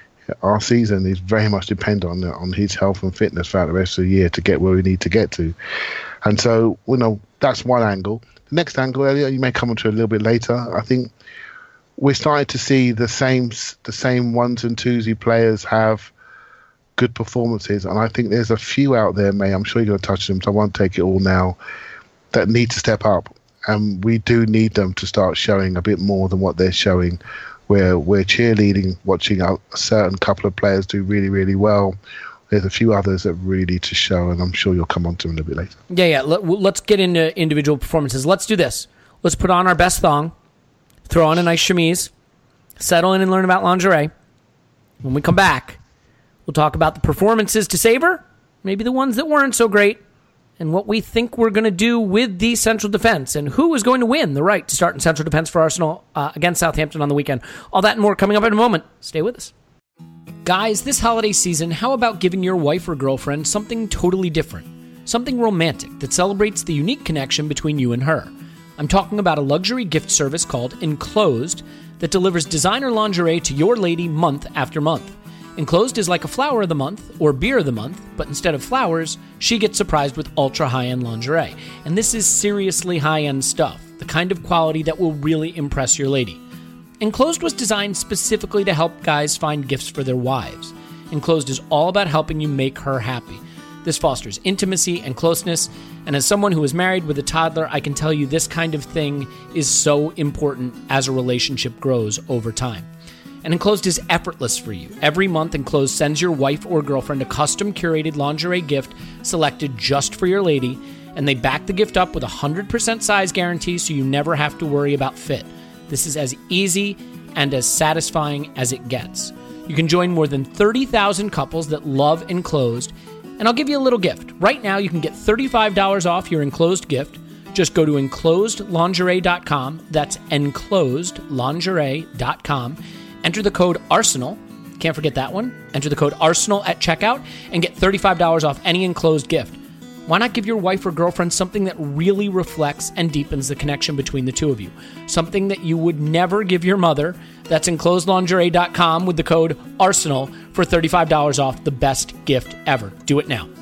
our season is very much dependent on on his health and fitness throughout the rest of the year to get where we need to get to. And so, you know, that's one angle. The next angle, Elliot, you may come onto a little bit later. I think we're starting to see the same the same ones and twosy players have good performances, and I think there's a few out there, May. I'm sure you're going to touch them, so I won't take it all now. That need to step up. And we do need them to start showing a bit more than what they're showing. Where we're cheerleading, watching a certain couple of players do really, really well. There's a few others that really need to show, and I'm sure you'll come on to them a little bit later. Yeah, yeah. Let, let's get into individual performances. Let's do this. Let's put on our best thong, throw on a nice chemise, settle in and learn about lingerie. When we come back, we'll talk about the performances to savor, maybe the ones that weren't so great, and what we think we're going to do with the central defense, and who is going to win the right to start in central defense for Arsenal uh, against Southampton on the weekend. All that and more coming up in a moment. Stay with us. Guys, this holiday season, how about giving your wife or girlfriend something totally different? Something romantic that celebrates the unique connection between you and her. I'm talking about a luxury gift service called Enclosed that delivers designer lingerie to your lady month after month. Enclosed is like a flower of the month or beer of the month, but instead of flowers, she gets surprised with ultra high-end lingerie. And this is seriously high-end stuff, the kind of quality that will really impress your lady. Enclosed was designed specifically to help guys find gifts for their wives. Enclosed is all about helping you make her happy. This fosters intimacy and closeness, and as someone who is married with a toddler, I can tell you this kind of thing is so important as a relationship grows over time. And Enclosed is effortless for you. Every month, Enclosed sends your wife or girlfriend a custom-curated lingerie gift selected just for your lady, and they back the gift up with a one hundred percent size guarantee so you never have to worry about fit. This is as easy and as satisfying as it gets. You can join more than thirty thousand couples that love Enclosed, and I'll give you a little gift. Right now, you can get thirty-five dollars off your Enclosed gift. Just go to enclosed lingerie dot com. That's enclosed lingerie dot com. Enter the code ARSENAL. Can't forget that one. Enter the code ARSENAL at checkout and get thirty-five dollars off any Enclosed gift. Why not give your wife or girlfriend something that really reflects and deepens the connection between the two of you? Something that you would never give your mother. That's enclosed lingerie dot com with the code ARSENAL for thirty-five dollars off, the best gift ever. Do it now.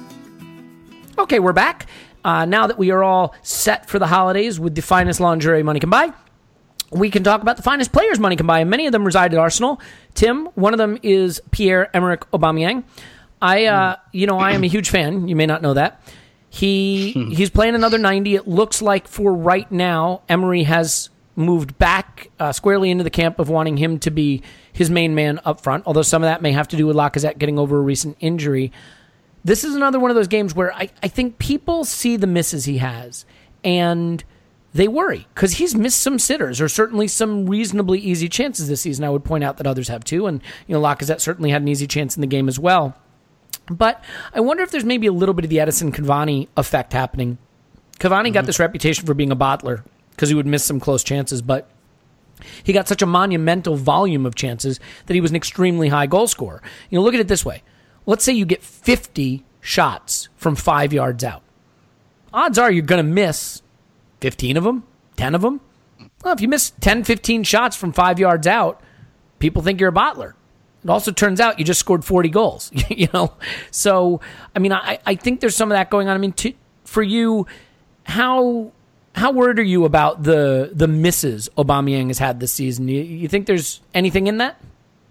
Okay, we're back. Uh, now that we are all set for the holidays with the finest lingerie money can buy, we can talk about the finest players money can buy, and many of them reside at Arsenal. Tim, one of them is Pierre-Emerick Aubameyang. I, uh, you know, I am a huge fan. You may not know that. He he's playing another ninety. It looks like for right now, Emery has moved back uh, squarely into the camp of wanting him to be his main man up front, although some of that may have to do with Lacazette getting over a recent injury. this is another one of those games where I, I think people see the misses he has, and they worry because he's missed some sitters or certainly some reasonably easy chances this season. I would point out that others have too, and you know Lacazette certainly had an easy chance in the game as well. But I wonder if there's maybe a little bit of the Edison Cavani effect happening. Cavani mm-hmm. got this reputation for being a bottler because he would miss some close chances, but he got such a monumental volume of chances that he was an extremely high goal scorer. You know, look at it this way. Let's say you get fifty shots from five yards out. Odds are you're going to miss fifteen of them, ten of them. Well, if you miss ten, fifteen shots from five yards out, people think you're a bottler. It also turns out you just scored forty goals, you know? So, I mean, I, I think there's some of that going on. I mean, to, for you, how how worried are you about the the misses Aubameyang has had this season? You, you think there's anything in that?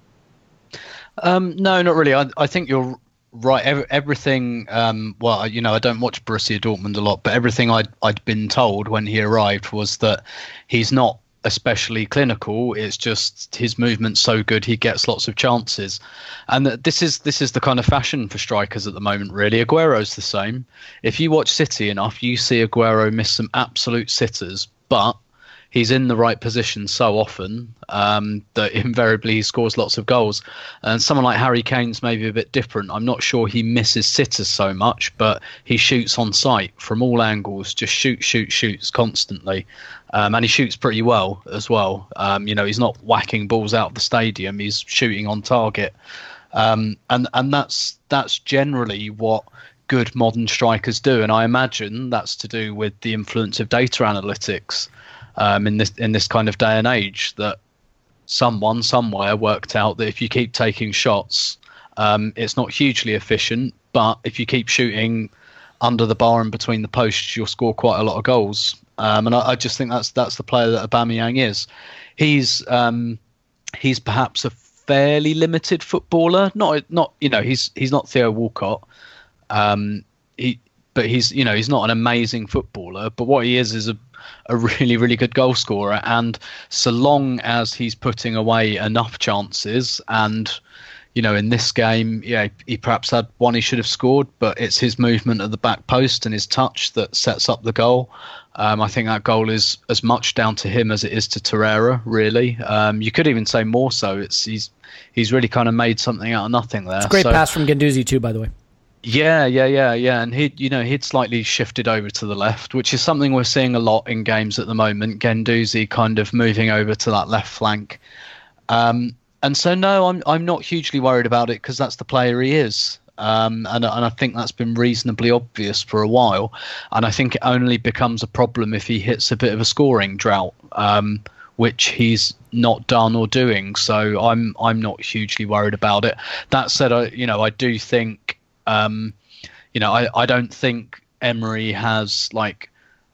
Um, no, not really. I, I think you're right. Every, everything, um, well, you know, I don't watch Borussia Dortmund a lot, but everything I'd, I'd been told when he arrived was that he's not especially clinical. It's just his movement's so good, he gets lots of chances. And this is this is the kind of fashion for strikers at the moment, really. Aguero's the same. If you watch City enough, you see Aguero miss some absolute sitters, but he's in the right position so often um, that invariably he scores lots of goals. And someone like Harry Kane's maybe a bit different. I'm not sure he misses sitters so much, but he shoots on sight from all angles, just shoot, shoot, shoots constantly. Um, and he shoots pretty well as well. Um, you know, he's not whacking balls out of the stadium. He's shooting on target. Um, and and that's that's generally what good modern strikers do. And I imagine that's to do with the influence of data analytics. Um, in this in this kind of day and age, that someone somewhere worked out that if you keep taking shots, um, it's not hugely efficient, but if you keep shooting under the bar and between the posts, you'll score quite a lot of goals. Um, and I, I just think that's that's the player that Aubameyang is. He's um, he's perhaps a fairly limited footballer. Not not you know he's he's not Theo Walcott. Um, he but he's you know he's not an amazing footballer. But what he is is a a really, really good goal scorer. And so long as he's putting away enough chances, and, you know, in this game, yeah, he perhaps had one he should have scored, but it's his movement at the back post and his touch that sets up the goal. Um, I think that goal is as much down to him as it is to Torreira, really. Um, you could even say more so. It's he's he's really kind of made something out of nothing there. It's a great so, pass from Guendouzi too, by the way. Yeah, yeah, yeah, yeah, and he, you know, he'd slightly shifted over to the left, which is something we're seeing a lot in games at the moment. Guendouzi kind of moving over to that left flank, um, and so no, I'm I'm not hugely worried about it because that's the player he is, um, and and I think that's been reasonably obvious for a while, and I think it only becomes a problem if he hits a bit of a scoring drought, um, which he's not done or doing. So I'm I'm not hugely worried about it. That said, I you know I do think. Um, you know, I, I don't think Emery has like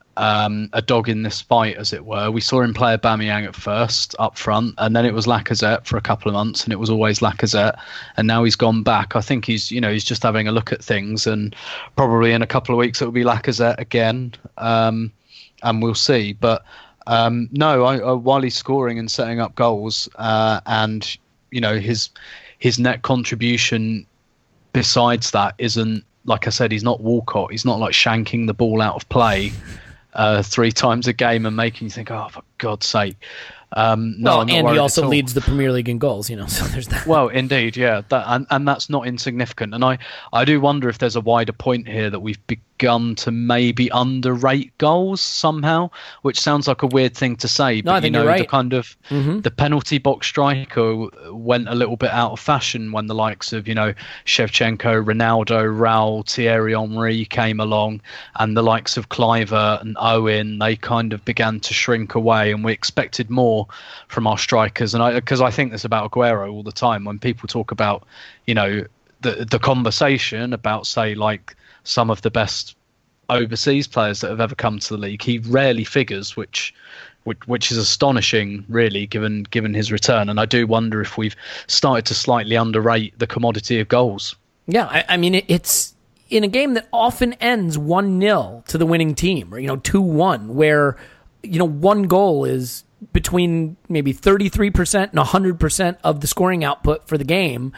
um, a dog in this fight, as it were. We saw him play Aubameyang at first up front, and then it was Lacazette for a couple of months, and it was always Lacazette, and now he's gone back. I think he's, you know, he's just having a look at things, and probably in a couple of weeks it will be Lacazette again, um, and we'll see. But um, no, I, I, while he's scoring and setting up goals, uh, and you know his his net contribution. Besides that, isn't, like I said, he's not Walcott. He's not like shanking the ball out of play uh, three times a game and making you think, oh, for God's sake. Um, no, well, and he also leads the Premier League in goals, you know, so there's that. Well, indeed, yeah. That, and, and that's not insignificant. And I, I do wonder if there's a wider point here that we've begun to maybe underrate goals somehow, which sounds like a weird thing to say. But, no, I think you know, you're right. the kind of mm-hmm. the penalty box striker went a little bit out of fashion when the likes of, you know, Shevchenko, Ronaldo, Raul, Thierry Henry came along, and the likes of Cliver and Owen, they kind of began to shrink away, and we expected more from our strikers. And I, because I think this about Aguero all the time, when people talk about, you know, the the conversation about, say, like some of the best overseas players that have ever come to the league, he rarely figures, which which, which is astonishing, really, given given his return. And I do wonder if we've started to slightly underrate the commodity of goals. Yeah, I, I mean, it, it's in a game that often ends one nil to the winning team, or, you know, two one, where, you know, one goal is between maybe thirty-three percent and one hundred percent of the scoring output for the game.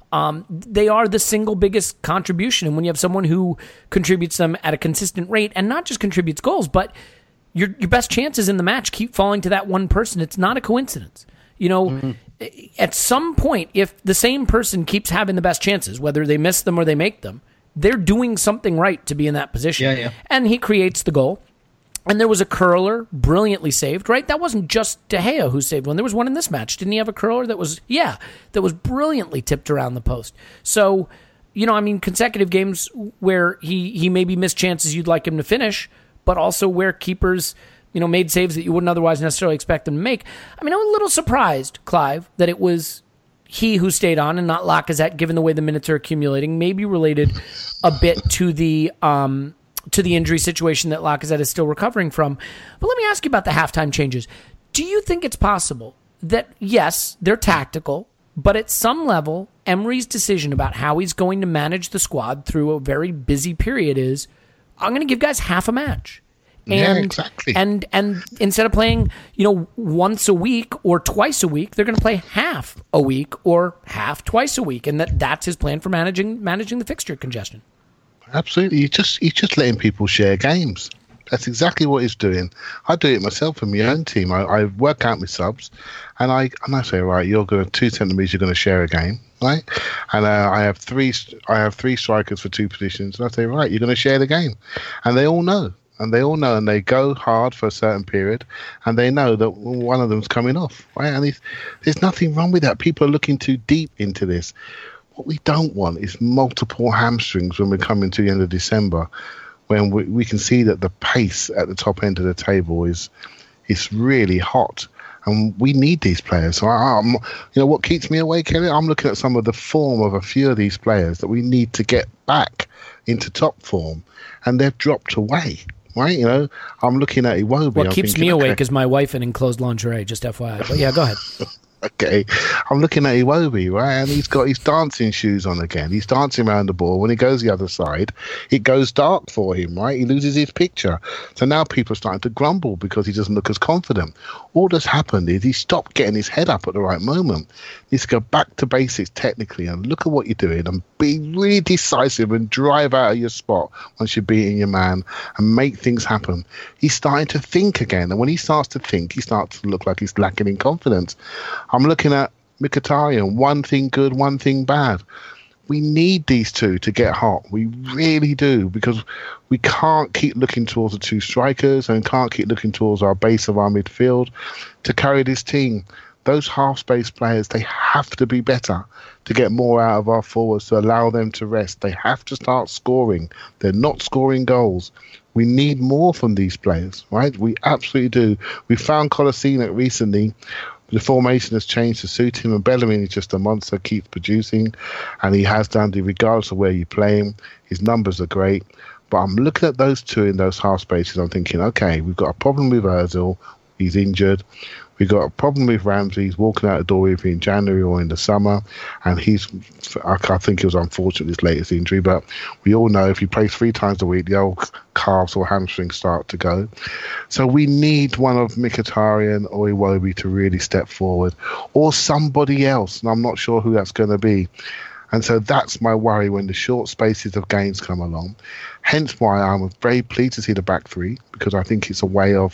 Um, they are the single biggest contribution. And when you have someone who contributes them at a consistent rate and not just contributes goals, but your your best chances in the match keep falling to that one person, it's not a coincidence. You know, mm-hmm. At some point, if the same person keeps having the best chances, whether they miss them or they make them, they're doing something right to be in that position. Yeah, yeah. And he creates the goal. And there was a curler brilliantly saved, right? That wasn't just De Gea who saved one. There was one in this match. Didn't he have a curler that was, yeah, that was brilliantly tipped around the post? So, you know, I mean, consecutive games where he, he maybe missed chances you'd like him to finish, but also where keepers, you know, made saves that you wouldn't otherwise necessarily expect them to make. I mean, I'm a little surprised, Clive, that it was he who stayed on and not Lacazette, given the way the minutes are accumulating, maybe related a bit to the um, to the injury situation that Lacazette is still recovering from. But let me ask you about the halftime changes. Do you think it's possible that, yes, they're tactical, but at some level, Emery's decision about how he's going to manage the squad through a very busy period is, I'm going to give guys half a match. And, yeah, exactly. And and instead of playing, you know, once a week or twice a week, they're going to play half a week or half twice a week, and that that's his plan for managing managing the fixture congestion. Absolutely, he's just he's just letting people share games. That's exactly what he's doing. I do it myself in my own team. I, I work out my subs, and I and I say, right, you're going to two centimeters. You're going to share a game, right? And uh, I have three I have three strikers for two positions, and I say, right, you're going to share the game, and they all know. And they all know, and they go hard for a certain period, and they know that one of them's coming off, right? And there's nothing wrong with that. People are looking too deep into this. What we don't want is multiple hamstrings when we're coming to the end of December, when we, we can see that the pace at the top end of the table is is really hot. And we need these players. So, I, I'm, you know, what keeps me awake, Kelly? I'm looking at some of the form of a few of these players that we need to get back into top form, and they've dropped away. Right, you know, I'm looking at Iwobi. What I'm keeps thinking, me awake okay. is my wife in enclosed lingerie, just F Y I. But yeah, go ahead. Okay, I'm looking at Iwobi, right, and he's got his dancing shoes on again. He's dancing around the ball. When he goes the other side, it goes dark for him, right? He loses his picture. So now people are starting to grumble because he doesn't look as confident. All that's happened is he stopped getting his head up at the right moment. He needs to go back to basics technically and look at what you're doing and be really decisive and drive out of your spot once you're beating your man and make things happen. He's starting to think again, and when he starts to think, he starts to look like he's lacking in confidence. I'm looking at Mkhitaryan, one thing good, one thing bad. We need these two to get hot. We really do, because we can't keep looking towards the two strikers and can't keep looking towards our base of our midfield to carry this team. Those half-space players, they have to be better to get more out of our forwards, to allow them to rest. They have to start scoring. They're not scoring goals. We need more from these players, right? We absolutely do. We found Kolasinac recently. The formation has changed to suit him, and Bellerin is just a monster, keeps producing, and he has done it regardless of where you play him. His numbers are great. But I'm looking at those two in those half spaces. I'm thinking, okay, we've got a problem with Ozil. He's injured. We've got a problem with Ramsey. He's walking out the door either in January or in the summer. And he's, I think it was unfortunate, his latest injury. But we all know if he plays three times a week, the old calves or hamstrings start to go. So we need one of Mkhitaryan or Iwobi to really step forward, or somebody else. And I'm not sure who that's going to be. And so that's my worry when the short spaces of games come along. Hence why I'm very pleased to see the back three, because I think it's a way of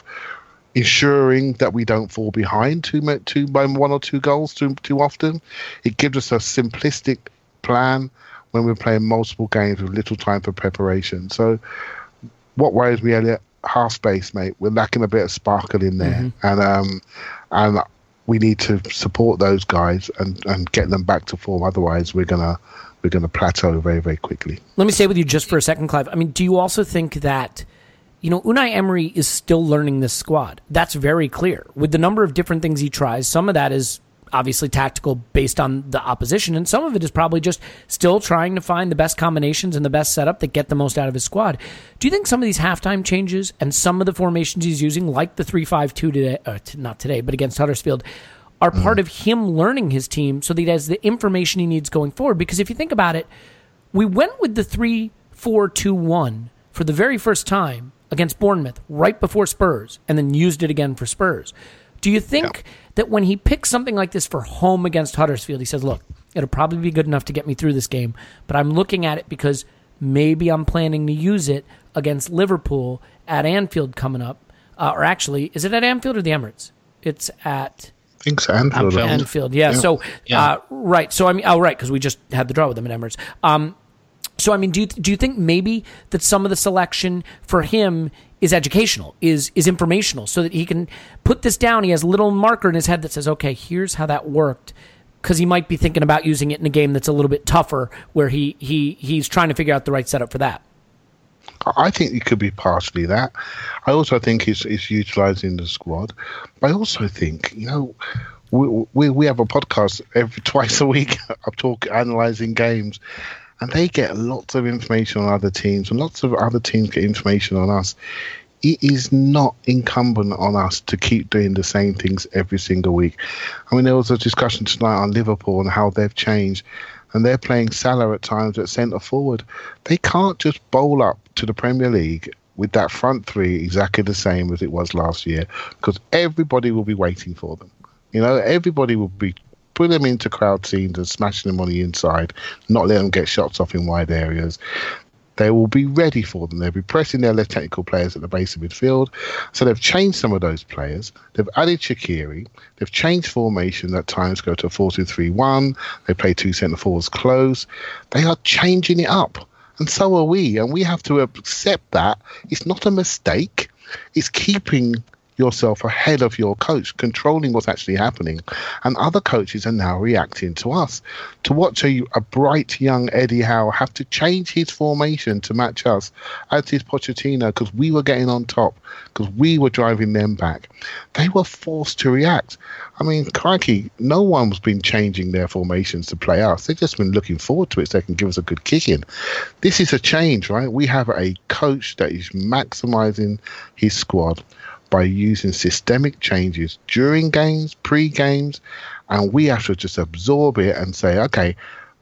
ensuring that we don't fall behind too much, too by one or two goals too too often. It gives us a simplistic plan when we're playing multiple games with little time for preparation. So what worries me, Elliot? Half space, mate. We're lacking a bit of sparkle in there, mm-hmm. and um, and we need to support those guys and, and get them back to form. Otherwise, we're gonna we're gonna plateau very very quickly. Let me stay with you just for a second, Clive. I mean, do you also think that, you know, Unai Emery is still learning this squad? That's very clear. With the number of different things he tries, some of that is obviously tactical based on the opposition, and some of it is probably just still trying to find the best combinations and the best setup that get the most out of his squad. Do you think some of these halftime changes and some of the formations he's using, like the three five two today, uh, not today, but against Huddersfield, are mm. part of him learning his team so that he has the information he needs going forward? Because if you think about it, we went with the three four two one for the very first time against Bournemouth right before Spurs, and then used it again for Spurs. Do you think yeah. that when he picks something like this for home against Huddersfield, he says, look, It'll probably be good enough to get me through this game, but I'm looking at it because maybe I'm planning to use it against Liverpool at Anfield coming up. Uh, or actually, is it at Anfield or the Emirates? It's at... I think it's Anfield. Anfield. Anfield, yeah. Yeah. So, Yeah. Uh, right. So, I mean, oh, right, because we just had the draw with them at Emirates. Um, so, I mean, do you, do you think maybe that some of the selection for him is educational, is is informational, so that he can put this down? He has a little marker in his head that says, okay, here's how that worked, because he might be thinking about using it in a game that's a little bit tougher, where he, he he's trying to figure out the right setup for that. I think it could be partially that. I also think it's, it's utilising the squad. But I also think, you know, we we, we have a podcast every twice a week of talk analysing games, and they get lots of information on other teams, and lots of other teams get information on us. It is not incumbent on us to keep doing the same things every single week. I mean, there was a discussion tonight on Liverpool and how they've changed, and they're playing Salah at times at centre forward. They can't just bowl up to the Premier League with that front three exactly the same as it was last year, because everybody will be waiting for them. You know, everybody will be putting them into crowd scenes and smashing them on the inside, not letting them get shots off in wide areas. They will be ready for them. They'll be pressing their less technical players at the base of midfield. So they've changed some of those players. They've added Shaqiri. They've changed formation at times, go to a four two three one. They play two centre forwards close. They are changing it up. And so are we. And we have to accept that. It's not a mistake. It's keeping yourself ahead of your coach, controlling what's actually happening. And other coaches are now reacting to us. To watch a, a bright young Eddie Howe have to change his formation to match us, as did Pochettino, because we were getting on top, because we were driving them back. They were forced to react. I mean, crikey, no one's been changing their formations to play us. They've just been looking forward to it so they can give us a good kick in. This is a change, right? We have a coach that is maximising his squad by using systemic changes during games, pre-games, and we have to just absorb it and say, okay,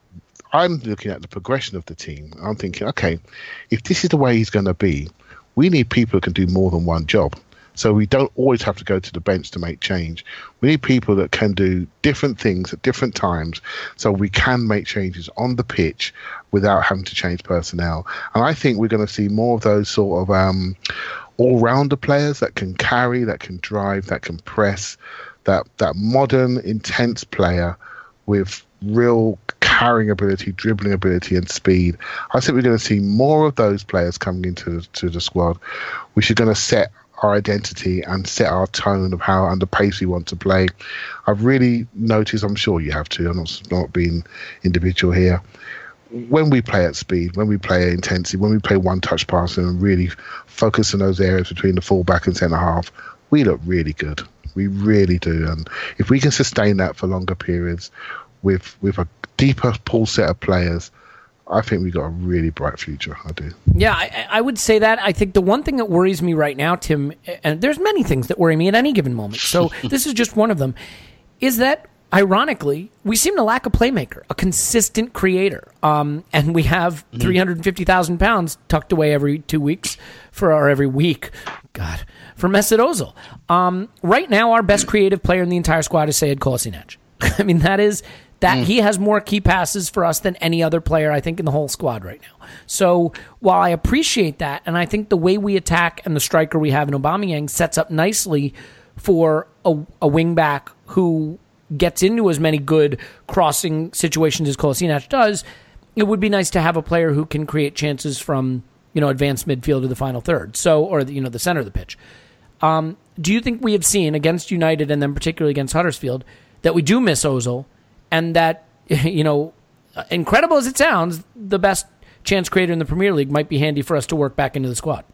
I'm looking at the progression of the team. I'm thinking, okay, if this is the way he's going to be, we need people who can do more than one job. So we don't always have to go to the bench to make change. We need people that can do different things at different times so we can make changes on the pitch without having to change personnel. And I think we're going to see more of those sort of um, all-rounder players that can carry, that can drive, that can press, that, that modern, intense player with real carrying ability, dribbling ability and speed. I think we're going to see more of those players coming into to the squad, which are going to set our identity and set our tone of how and the pace we want to play. I've really noticed, I'm sure you have too, I'm not, not being individual here, when we play at speed, when we play at intensity, when we play one-touch passing and really focus on those areas between the full-back and centre-half, we look really good. We really do. And if we can sustain that for longer periods with with a deeper pool set of players, I think we've got a really bright future. I do. Yeah, I, I would say that. I think the one thing that worries me right now, Tim, and there's many things that worry me at any given moment, so this is just one of them, is that, ironically, we seem to lack a playmaker, a consistent creator. Um, and we have three hundred fifty thousand pounds tucked away every two weeks for our every week. God, for Mesut Ozil. Um, right now, our best creative player in the entire squad is Sead Kolasinac. I mean, that is... That mm. he has more key passes for us than any other player, I think, in the whole squad right now. So while I appreciate that, and I think the way we attack and the striker we have in Aubameyang sets up nicely for a, a wing-back who gets into as many good crossing situations as Kolasinac does, it would be nice to have a player who can create chances from, you know, advanced midfield to the final third, so or the, you know, the center of the pitch. Um, do you think we have seen against United and then particularly against Huddersfield that we do miss Ozil? And that, you know, incredible as it sounds, the best chance creator in the Premier League might be handy for us to work back into the squad.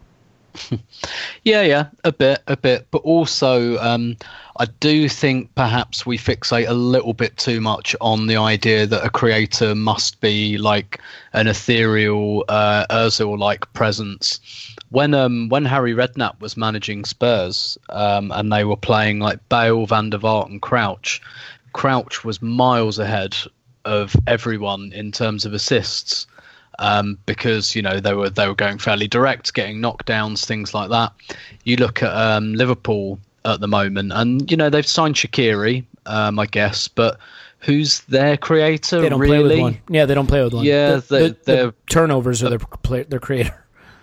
yeah, yeah, a bit, a bit. But also, um, I do think perhaps we fixate a little bit too much on the idea that a creator must be like an ethereal, uh, Ozil-like presence. When um, when Harry Redknapp was managing Spurs um, and they were playing like Bale, Van der Vaart and Crouch, Crouch was miles ahead of everyone in terms of assists um, because, you know, they were they were going fairly direct, getting knockdowns, things like that. You look at um, Liverpool at the moment and, you know, they've signed Shaqiri, um, I guess, but who's their creator. They don't really. play with one. Yeah, they don't play with one. Yeah, the, they, the, the turnovers are their play, their creator.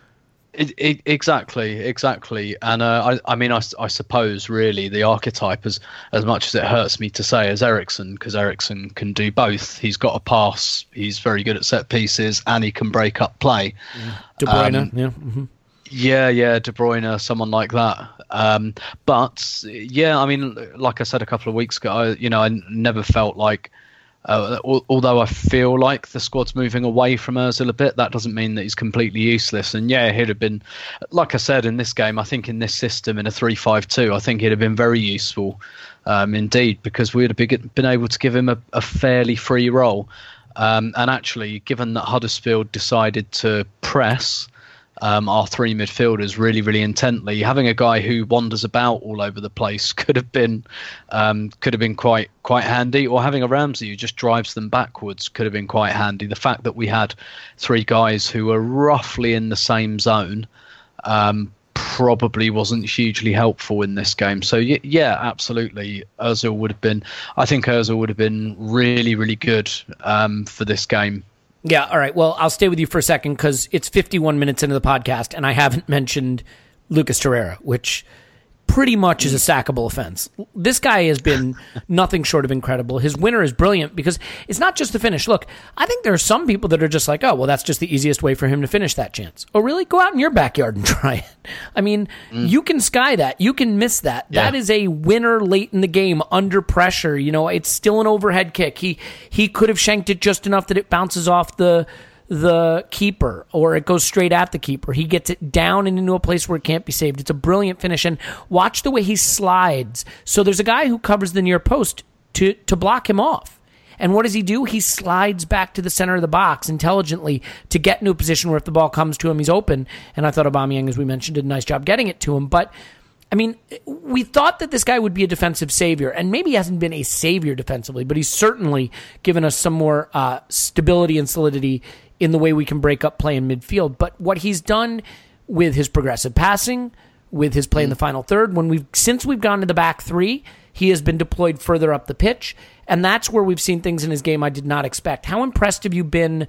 It, it, exactly, exactly. And uh, I, I mean, I, I suppose really the archetype, as as much as it hurts me to say, is Eriksen, because Eriksen can do both. He's got a pass, he's very good at set pieces, and he can break up play. De Bruyne, um, yeah. Mm-hmm. Yeah, yeah, De Bruyne, someone like that. Um, but yeah, I mean, like I said a couple of weeks ago, I, you know, I never felt like. Uh, although I feel like the squad's moving away from Ozil a bit, that doesn't mean that he's completely useless. And yeah, he'd have been, like I said, in this game, I think in this system, in a three five two, I think he'd have been very useful um, indeed, because we'd have been, been able to give him a, a fairly free role. Um, and actually, given that Huddersfield decided to press um, our three midfielders really, really intently, having a guy who wanders about all over the place could have been um, could have been quite quite handy. Or having a Ramsey who just drives them backwards could have been quite handy. The fact that we had three guys who were roughly in the same zone um, probably wasn't hugely helpful in this game. So y- yeah, absolutely, Ozil would have been. I think Ozil would have been really, really good um, for this game. Yeah, all right. Well, I'll stay with you for a second because it's fifty-one minutes into the podcast, and I haven't mentioned Lucas Torreira, which pretty much is a sackable offense. This guy has been nothing short of incredible. His winner is brilliant because it's not just the finish. Look, I think there are some people that are just like, oh, well, that's just the easiest way for him to finish that chance. Oh, really? Go out in your backyard and try it. I mean, mm. you can sky that. You can miss that. Yeah. That is a winner late in the game under pressure. You know, it's still an overhead kick. He he could have shanked it just enough that it bounces off the the keeper, or it goes straight at the keeper. He gets it down and into a place where it can't be saved. It's a brilliant finish, and watch the way he slides. So there's a guy who covers the near post to to block him off. And what does he do? He slides back to the center of the box intelligently to get into a position where if the ball comes to him, he's open. And I thought Aubameyang, as we mentioned, did a nice job getting it to him. But I mean, we thought that this guy would be a defensive savior, and maybe he hasn't been a savior defensively, but he's certainly given us some more uh, stability and solidity in the way we can break up play in midfield. But what he's done with his progressive passing, with his play mm. in the final third, when we've since we've gone to the back three, he has been deployed further up the pitch, and that's where we've seen things in his game I did not expect. How impressed have you been,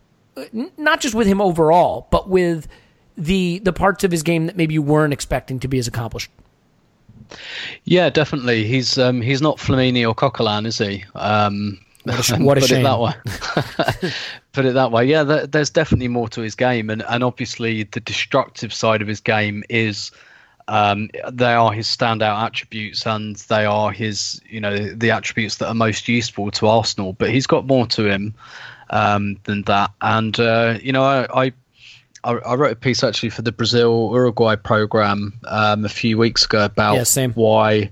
not just with him overall, but with the the parts of his game that maybe you weren't expecting to be as accomplished? Yeah, definitely. He's um, he's not Flamini or Coquelin, is he? Um, What a, what a put shame. it that way. Put it that way. Yeah, th- there's definitely more to his game, and, and obviously the destructive side of his game is um, they are his standout attributes, and they are his, you know, the attributes that are most useful to Arsenal. But he's got more to him um, than that, and uh, you know, I, I I wrote a piece actually for the Brazil Uruguay program um, a few weeks ago about yeah, same. why.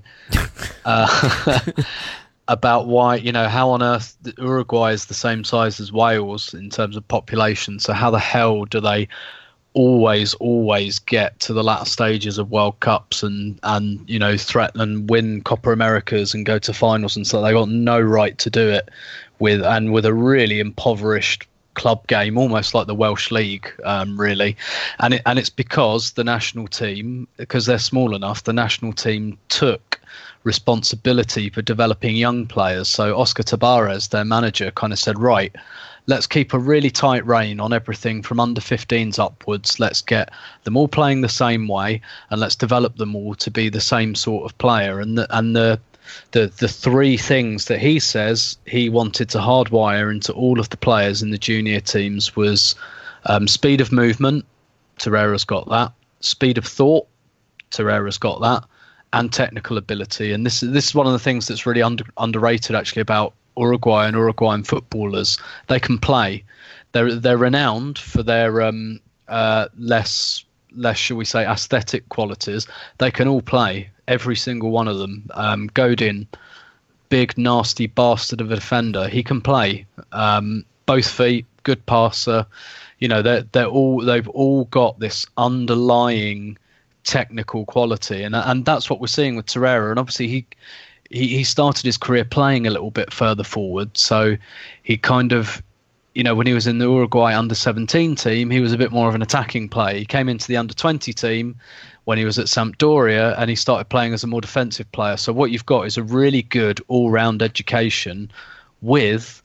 Uh, about why, you know, how on earth Uruguay is the same size as Wales in terms of population. So how the hell do they always, always get to the latter stages of World Cups and, and you know, threaten and win Copa Americas and go to finals and so they got no right to do it with, and with a really impoverished club game, almost like the Welsh League, um, really. And it, and it's because the national team, because they're small enough, the national team took responsibility for developing young players. So Oscar Tabarez, their manager, kind of said, right, let's keep a really tight rein on everything from under fifteens upwards. Let's get them all playing the same way, and let's develop them all to be the same sort of player. And the, and the the the three things that he says he wanted to hardwire into all of the players in the junior teams was um, speed of movement. Torreira's got that. Speed of thought. Torreira's got that. And technical ability. And this, this is one of the things that's really under, underrated actually about Uruguay and Uruguayan footballers. They can play. They're they're renowned for their um, uh, less less shall we say aesthetic qualities. They can all play. Every single one of them. Um, Godin, big nasty bastard of a defender. He can play. Um, both feet, good passer. You know, they're they're all they've all got this underlying technical quality, and and that's what we're seeing with Torreira. And obviously he, he he started his career playing a little bit further forward, so he kind of, you know, when he was in the Uruguay under seventeen team, he was a bit more of an attacking player. He came into the under twenty team when he was at Sampdoria, and he started playing as a more defensive player. So what you've got is a really good all-round education with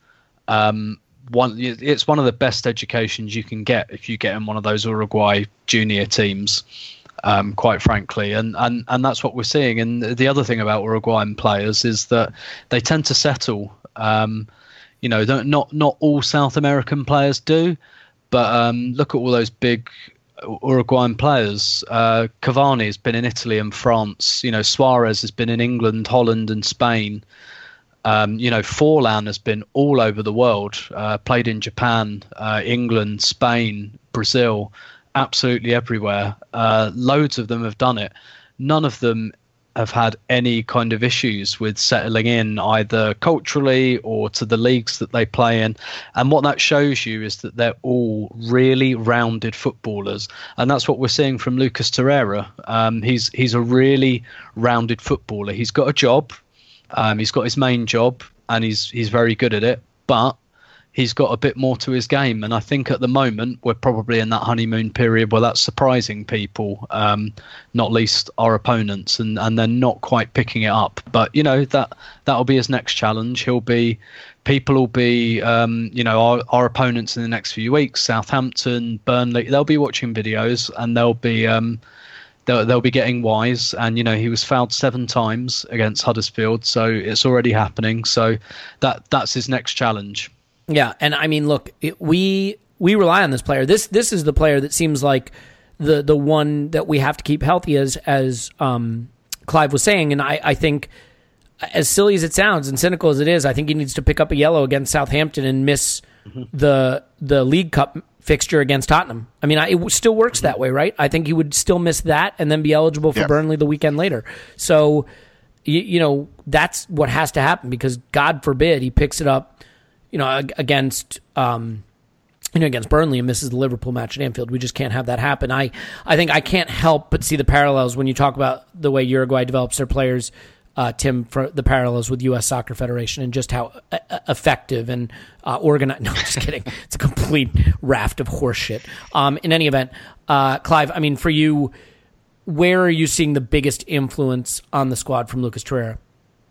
um, one. It's one of the best educations you can get if you get in one of those Uruguay junior teams. Um, quite frankly, and, and and that's what we're seeing. And the other thing about Uruguayan players is that they tend to settle. Um, you know, not not all South American players do, but um, look at all those big Uruguayan players. Uh, Cavani has been in Italy and France. You know, Suarez has been in England, Holland, and Spain. Um, you know, Forlan has been all over the world. Uh, played in Japan, uh, England, Spain, Brazil. Absolutely everywhere. Uh, loads of them have done it. None of them have had any kind of issues with settling in either culturally or to the leagues that they play in. And what that shows you is that they're all really rounded footballers. And that's what we're seeing from Lucas Torreira. Um, he's he's a really rounded footballer. He's got a job. Um, he's got his main job and he's he's very good at it. But he's got a bit more to his game. And I think at the moment we're probably in that honeymoon period where that's surprising people, um, not least our opponents, and, and they're not quite picking it up. But, you know, that that'll be his next challenge. He'll be, people will be, um, you know, our, our opponents in the next few weeks, Southampton, Burnley, they'll be watching videos and they'll be, um, they'll, they'll be getting wise. And, you know, he was fouled seven times against Huddersfield, so it's already happening. So that that's his next challenge. Yeah, and I mean, look, it, we we rely on this player. This this is the player that seems like the the one that we have to keep healthy, as as um, Clive was saying. And I, I think, as silly as it sounds and cynical as it is, I think he needs to pick up a yellow against Southampton and miss mm-hmm. the the League Cup fixture against Tottenham. I mean, I, it still works that way, right? I think he would still miss that and then be eligible for yep. Burnley the weekend later. So, you, you know, that's what has to happen, because God forbid he picks it up, you know, against um, you know against Burnley and misses the Liverpool match at Anfield. We just can't have that happen. I, I think I can't help but see the parallels when you talk about the way Uruguay develops their players, uh, Tim, for the parallels with U S Soccer Federation and just how uh, effective and uh, organized. No, I'm just kidding. It's a complete raft of horseshit. Um, in any event, uh, Clive, I mean, for you, where are you seeing the biggest influence on the squad from Lucas Torreira?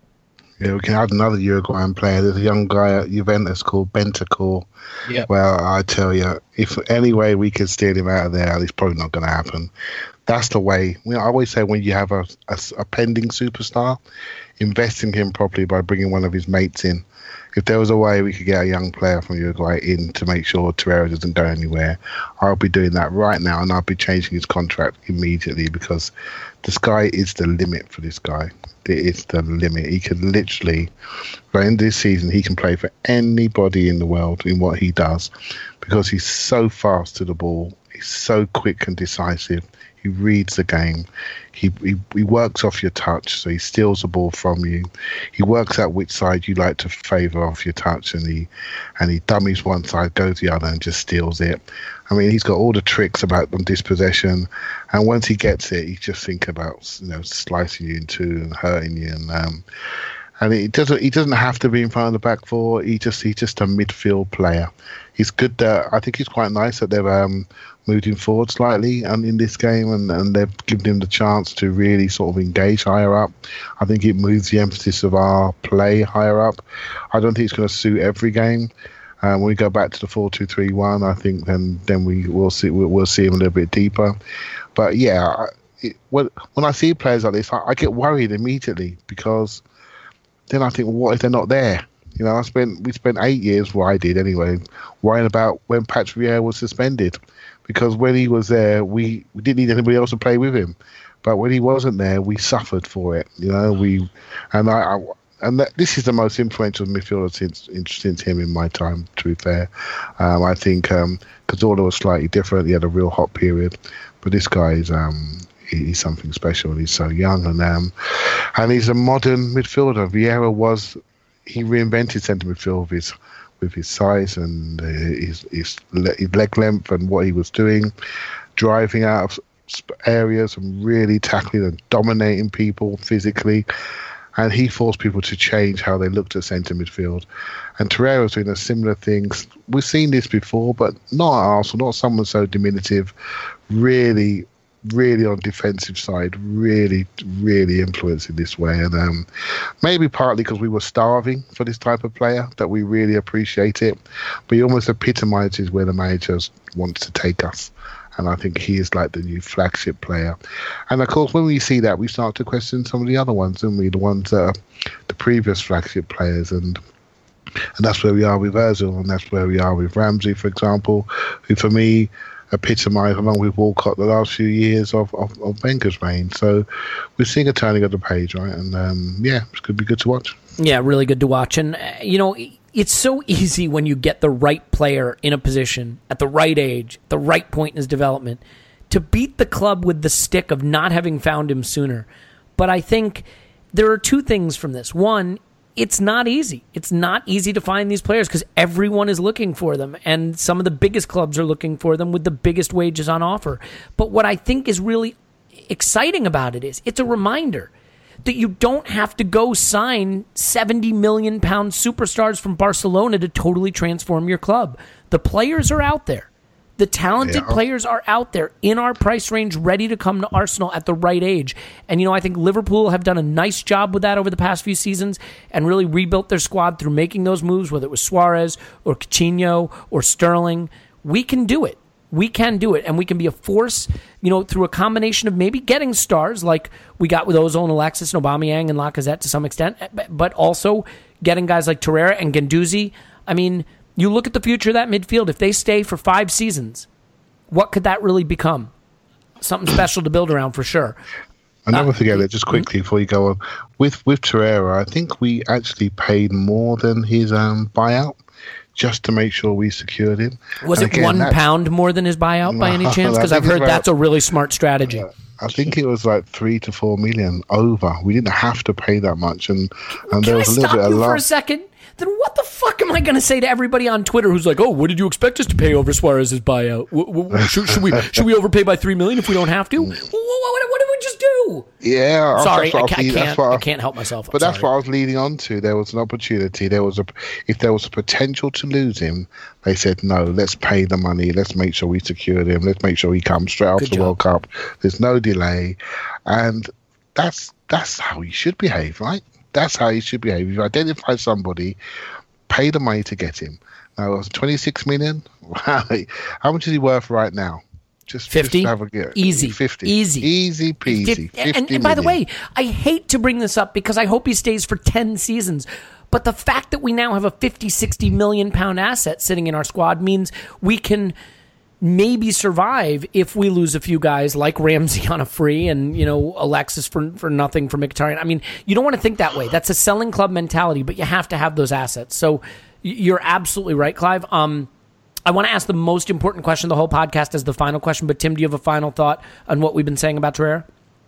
Yeah, we can add another Uruguayan player. There's a young guy at Juventus called Bentancur. Yeah. Well, I tell you, if any way we could steal him out of there, it's probably not going to happen. That's the way. You know, I always say when you have a, a, a pending superstar, invest in him properly by bringing one of his mates in. If there was a way we could get a young player from Uruguay in to make sure Torreira doesn't go anywhere, I'll be doing that right now, and I'll be changing his contract immediately, because the sky is the limit for this guy. It is the limit. He can literally, by the end of this season, he can play for anybody in the world in what he does, because he's so fast to the ball. He's so quick and decisive. He reads the game. He, he he works off your touch, so he steals the ball from you. He works out which side you like to favour off your touch, and he and he dummies one side, goes the other, and just steals it. I mean, he's got all the tricks about dispossession, and once he gets it, he's just thinking about, you know, slicing you in two and hurting you, and um, and it doesn't. He doesn't have to be in front of the back four. He just he's just a midfield player. He's good. Uh, I think he's quite nice that they've um, moved him forward slightly and in this game, and, and they've given him the chance to really sort of engage higher up. I think it moves the emphasis of our play higher up. I don't think it's going to suit every game. Uh, when we go back to the four two three one, I think then then we will see we'll, we'll see him a little bit deeper. But yeah, it, when when I see players like this, I, I get worried immediately, because then I think, well, what if they're not there? You know, I spent we spent eight years, well, I did anyway, worrying about when Patrick Vieira was suspended, because when he was there, we, we didn't need anybody else to play with him. But when he wasn't there, we suffered for it. You know, we and I, I and that, this is the most influential midfielder since since him in my time. To be fair, um, I think um, Cazorla was slightly different. He had a real hot period, but this guy is um, he's something special. He's so young, and um, and he's a modern midfielder. Vieira was. He reinvented centre midfield with his, with his size and uh, his, his leg length and what he was doing, driving out of areas and really tackling and dominating people physically. And he forced people to change how they looked at centre midfield. And Torreira was doing a similar thing. We've seen this before, but not at Arsenal, not someone so diminutive, really really on defensive side, really, really influencing this way. And um, maybe partly because we were starving for this type of player that we really appreciate it. But he almost epitomizes where the manager wants to take us. And I think he is like the new flagship player. And of course, when we see that, we start to question some of the other ones, don't we? The ones that are the previous flagship players. And and that's where we are with Ozil, and that's where we are with Ramsey, for example, who for me epitomise, along with Walcott, the last few years of, of, of Wenger's reign. So we're seeing a turning of the page, right? And um, yeah, it's going to be good to watch. Yeah, really good to watch. And, uh, you know, it's so easy when you get the right player in a position at the right age, the right point in his development, to beat the club with the stick of not having found him sooner. But I think there are two things from this. One, it's not easy. It's not easy to find these players because everyone is looking for them, and some of the biggest clubs are looking for them with the biggest wages on offer. But what I think is really exciting about it is it's a reminder that you don't have to go sign seventy million pound superstars from Barcelona to totally transform your club. The players are out there. The talented yeah. players are out there in our price range, ready to come to Arsenal at the right age. And, you know, I think Liverpool have done a nice job with that over the past few seasons and really rebuilt their squad through making those moves, whether it was Suarez or Coutinho or Sterling. We can do it. We can do it. And we can be a force, you know, through a combination of maybe getting stars like we got with Ozil and Alexis and Aubameyang and Lacazette to some extent, but also getting guys like Torreira and Guendouzi. I mean, you look at the future of that midfield. If they stay for five seasons, what could that really become? Something special to build around for sure. I'll never uh, forget it, just quickly before you go on. With with Torreira, I think we actually paid more than his um, buyout just to make sure we secured him. Was and it again, one pound more than his buyout no, by any chance? Because I've heard about, that's a really smart strategy. Uh, I think it was like three to four million over. We didn't have to pay that much. And, and Can there was I a little stop bit you of for love. a second? Then what the fuck am I going to say to everybody on Twitter who's like, "Oh, what did you expect us to pay over Suarez's buyout? W- w- should, should we should we overpay by three million if we don't have to? What, what, what did we just do?" Yeah, sorry, I, I, can't, I, can't, I, I can't help myself. I'm but that's sorry. what I was leading on to. There was an opportunity. There was a if there was a potential to lose him, they said no. Let's pay the money. Let's make sure we secure him. Let's make sure he comes straight after the World Cup. There's no delay, and that's that's how you should behave, right? That's how you should behave. If you identify somebody, pay the money to get him. Now, it was twenty-six million. How much is he worth right now? Just fifty. Just have a go. Easy. fifty. Easy. Easy peasy. And, and, and by the way, I hate to bring this up because I hope he stays for ten seasons. But the fact that we now have a fifty, sixty million pound asset sitting in our squad means we can maybe survive if we lose a few guys like Ramsey on a free and, you know, Alexis for for nothing for Mkhitaryan. I mean, you don't want to think that way. That's a selling club mentality, but you have to have those assets. So you're absolutely right, Clive. Um, I want to ask the most important question of the whole podcast as the final question, but Tim, do you have a final thought on what we've been saying about Torreira?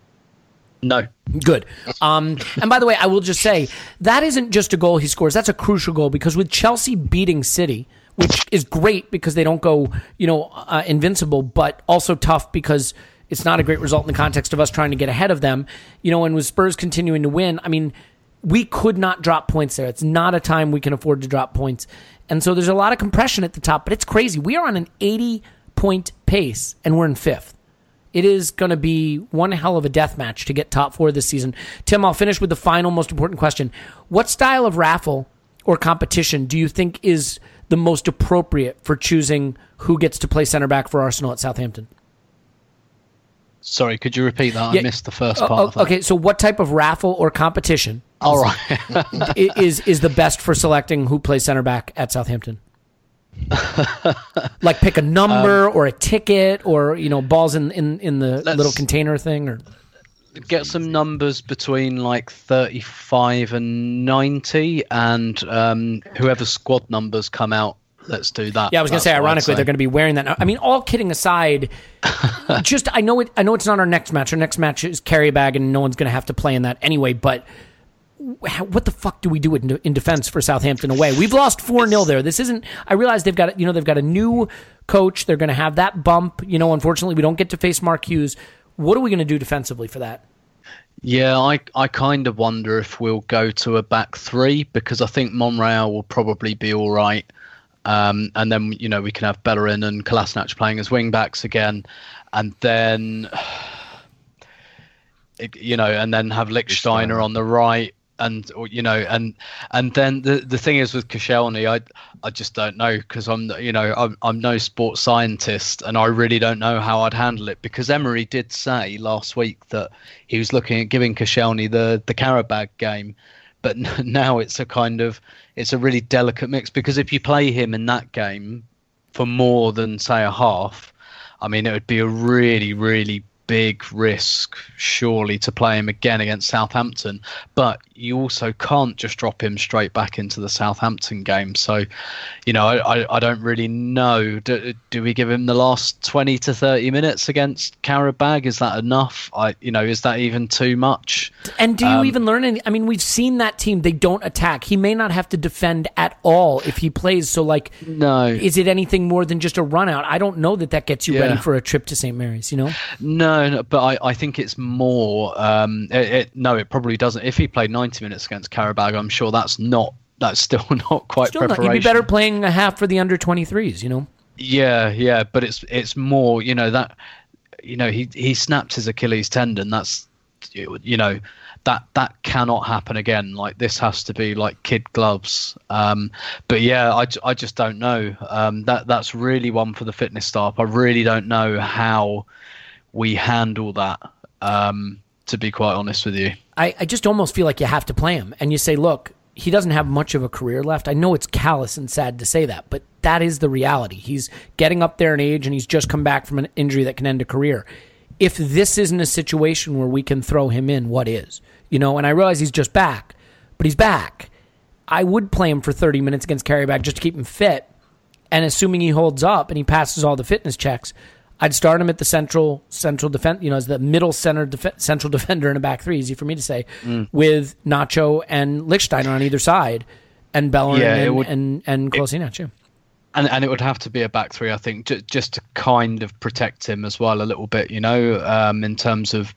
No. Good. Um, and by the way, I will just say, that isn't just a goal he scores. That's a crucial goal because with Chelsea beating City, which is great because they don't go, you know, uh, invincible, but also tough because it's not a great result in the context of us trying to get ahead of them. You know, and with Spurs continuing to win, I mean, we could not drop points there. It's not a time we can afford to drop points. And so there's a lot of compression at the top, but it's crazy. We are on an eighty-point pace, and we're in fifth. It is going to be one hell of a death match to get top four this season. Tim, I'll finish with the final most important question. What style of raffle or competition do you think is the most appropriate for choosing who gets to play center back for Arsenal at Southampton? Sorry, could you repeat that? Yeah. I missed the first part uh, of that. Okay, so what type of raffle or competition All right. is is the best for selecting who plays center back at Southampton? Like pick a number um, or a ticket or, you know, balls in, in, in the little container thing, or get some numbers between like thirty-five and ninety, and um, whoever squad numbers come out, let's do that. Yeah, I was going to say, ironically, say. they're going to be wearing that. I mean, all kidding aside, just I know it. I know it's not our next match. Our next match is carry a bag, and no one's going to have to play in that anyway. But what the fuck do we do in, in defense for Southampton away? We've lost four nil there. This isn't. I realize they've got you know they've got a new coach. They're going to have that bump. You know, unfortunately, we don't get to face Mark Hughes. What are we going to do defensively for that? Yeah, I, I kind of wonder if we'll go to a back three because I think Monreal will probably be all right. Um, and then, you know, we can have Bellerin and Kolasinac playing as wing backs again. and then you know, and then have Lichtsteiner on the right. And you know, and and then the the thing is with Koscielny, I I just don't know, because I'm you know I'm I'm no sports scientist, and I really don't know how I'd handle it, because Emery did say last week that he was looking at giving Koscielny the the Karabag game, but now it's a kind of it's a really delicate mix, because if you play him in that game for more than say a half, I mean it would be a really really big risk surely to play him again against Southampton, but you also can't just drop him straight back into the Southampton game. So you know I, I, I don't really know, do, do we give him the last twenty to thirty minutes against Karabag? Is that enough? I you know is that even too much? And do you um, even learn any? I mean, we've seen that team, they don't attack. He may not have to defend at all if he plays, so like no is it anything more than just a run out? I don't know that that gets you yeah. ready for a trip to Saint Mary's, you know? No, no, but I, I think it's more. Um, it, it, no, it probably doesn't. If he played ninety minutes against Karabag, I'm sure that's not. That's still not quite Still preparation. Not. You'd be better playing a half for the under twenty-threes, you know. Yeah, yeah, but it's it's more. You know that. You know he he snapped his Achilles tendon. That's you know that that cannot happen again. Like this has to be like kid gloves. Um, but yeah, I, I just don't know. Um, that that's really one for the fitness staff. I really don't know how we handle that, um, to be quite honest with you. I, I just almost feel like you have to play him. And you say, look, he doesn't have much of a career left. I know it's callous and sad to say that, but that is the reality. He's getting up there in age, and he's just come back from an injury that can end a career. If this isn't a situation where we can throw him in, what is? You know, and I realize he's just back, but he's back. I would play him for thirty minutes against Karabag just to keep him fit, and assuming he holds up and he passes all the fitness checks, I'd start him at the central central defense, you know, as the middle center def- central defender in a back three, easy for me to say, mm. with Nacho and Lichtsteiner on either side, and Bellerin yeah, and, would, and and Kolasinac, yeah. And and it would have to be a back three, I think, j- just to kind of protect him as well a little bit, you know, um, in terms of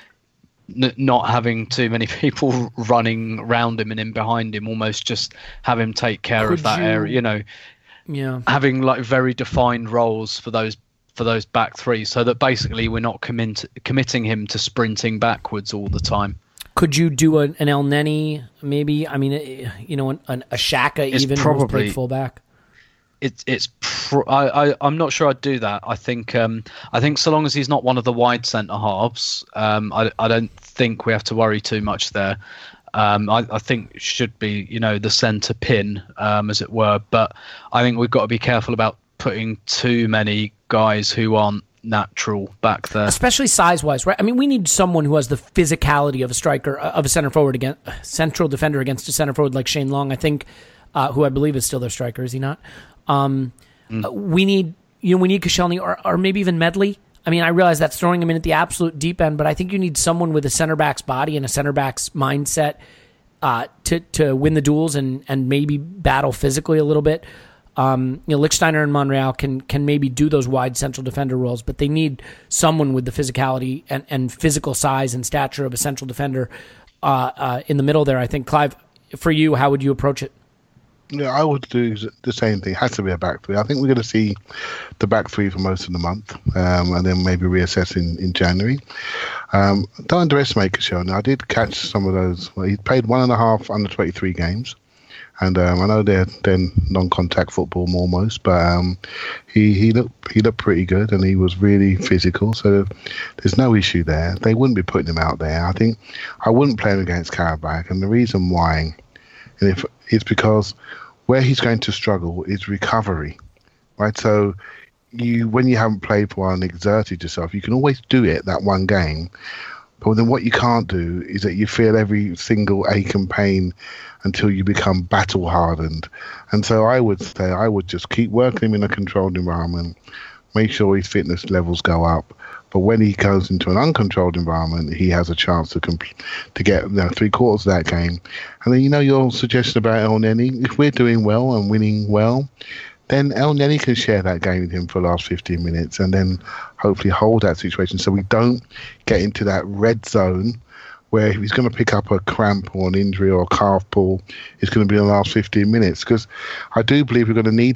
n- not having too many people running around him and in behind him, almost just have him take care Could of that you, area, you know, yeah, having like very defined roles for those for those back three, so that basically we're not commit- committing him to sprinting backwards all the time. Could you do a, an El Neni, maybe? I mean, you know, an, an, a Xhaka it's even probably fullback. It's it's. Pro- I, I I'm not sure I'd do that. I think um I think so long as he's not one of the wide centre halves, um I I don't think we have to worry too much there. Um, I, I think it should be, you know, the centre pin, um, as it were. But I think we've got to be careful about putting too many guys who aren't natural back there, especially size-wise, right? I mean, we need someone who has the physicality of a striker, of a center forward against central defender against a center forward like Shane Long, I think, uh, who I believe is still their striker. Is he not? Um, mm. uh, we need, you know, we need Koscielny or, or maybe even Medley. I mean, I realize that's throwing him in at the absolute deep end, but I think you need someone with a center back's body and a center back's mindset uh, to to win the duels and and maybe battle physically a little bit. Um, you know, Lichtsteiner and Monreal can can maybe do those wide central defender roles, but they need someone with the physicality and, and physical size and stature of a central defender uh, uh, in the middle there. I think, Clive, for you, how would you approach it? Yeah, I would do the same thing. It has to be a back three. I think we're going to see the back three for most of the month, um, and then maybe reassess in, in January. Um, don't underestimate Koscielny. I did catch some of those. Well, he played one and a half under twenty-three games. And um, I know they're, they're non-contact football almost, but um, he he looked he looked pretty good, and he was really physical. So there's no issue there. They wouldn't be putting him out there. I think I wouldn't play him against Karabag, and the reason why, and if it's because where he's going to struggle is recovery, right? So you when you haven't played for a while and exerted yourself, you can always do it that one game. But then what you can't do is that you feel every single ache and pain until you become battle hardened. And so I would say I would just keep working him in a controlled environment, make sure his fitness levels go up. But when he goes into an uncontrolled environment, he has a chance to comp- to get you know, three quarters of that game. And then, you know, your suggestion about El Neni, if we're doing well and winning well, then El Neni can share that game with him for the last fifteen minutes and then hopefully hold that situation so we don't get into that red zone where if he's going to pick up a cramp or an injury or a calf pull, it's going to be in the last fifteen minutes. Because I do believe we're going to need him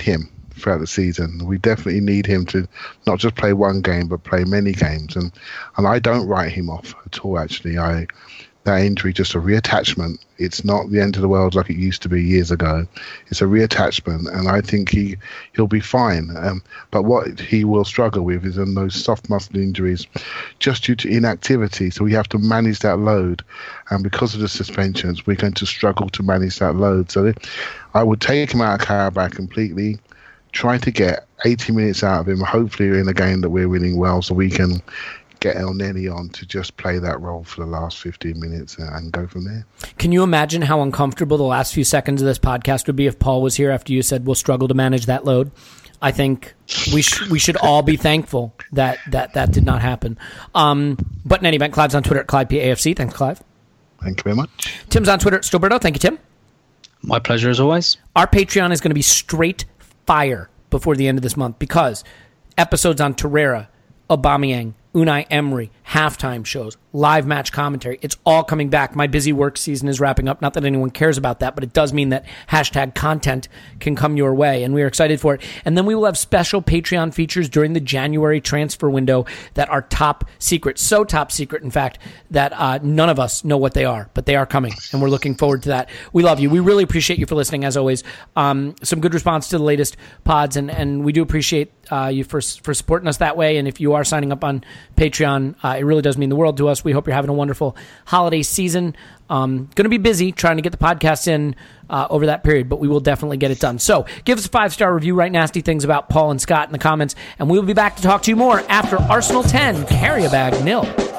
throughout the season. We definitely need him to not just play one game, but play many games. And and I don't write him off at all. Actually, I that injury just a reattachment. It's not the end of the world like it used to be years ago. It's a reattachment, and I think he he'll be fine. Um, but what he will struggle with is in those soft muscle injuries, just due to inactivity. So we have to manage that load, and because of the suspensions, we're going to struggle to manage that load. So I would take him out of Carabao completely, trying to get eighty minutes out of him, hopefully in a game that we're winning well, so we can get El Neni on to just play that role for the last fifteen minutes and go from there. Can you imagine how uncomfortable the last few seconds of this podcast would be if Paul was here after you said we'll struggle to manage that load? I think we sh- we should all be thankful that that, that did not happen. Um, but in any event, Clive's on Twitter at Clive P A F C. Thanks, Clive. Thank you very much. Tim's on Twitter at Stillberto. Thank you, Tim. My pleasure as always. Our Patreon is going to be straight fire before the end of this month because episodes on Torreira, Aubameyang, Unai Emery, halftime shows, live match commentary. It's all coming back. My busy work season is wrapping up. Not that anyone cares about that, but it does mean that hashtag content can come your way, and we are excited for it. And then we will have special Patreon features during the January transfer window that are top secret. So top secret, in fact, that uh, none of us know what they are, but they are coming, and we're looking forward to that. We love you. We really appreciate you for listening, as always. Um, some good response to the latest pods, and, and we do appreciate uh, you for, for supporting us that way. And if you are signing up on Patreon, uh, it really does mean the world to us. We hope you're having a wonderful holiday season. Um, going to be busy trying to get the podcast in uh, over that period, but we will definitely get it done. So give us a five-star review, write nasty things about Paul and Scott in the comments, and we will be back to talk to you more after Arsenal ten, carry a bag nil.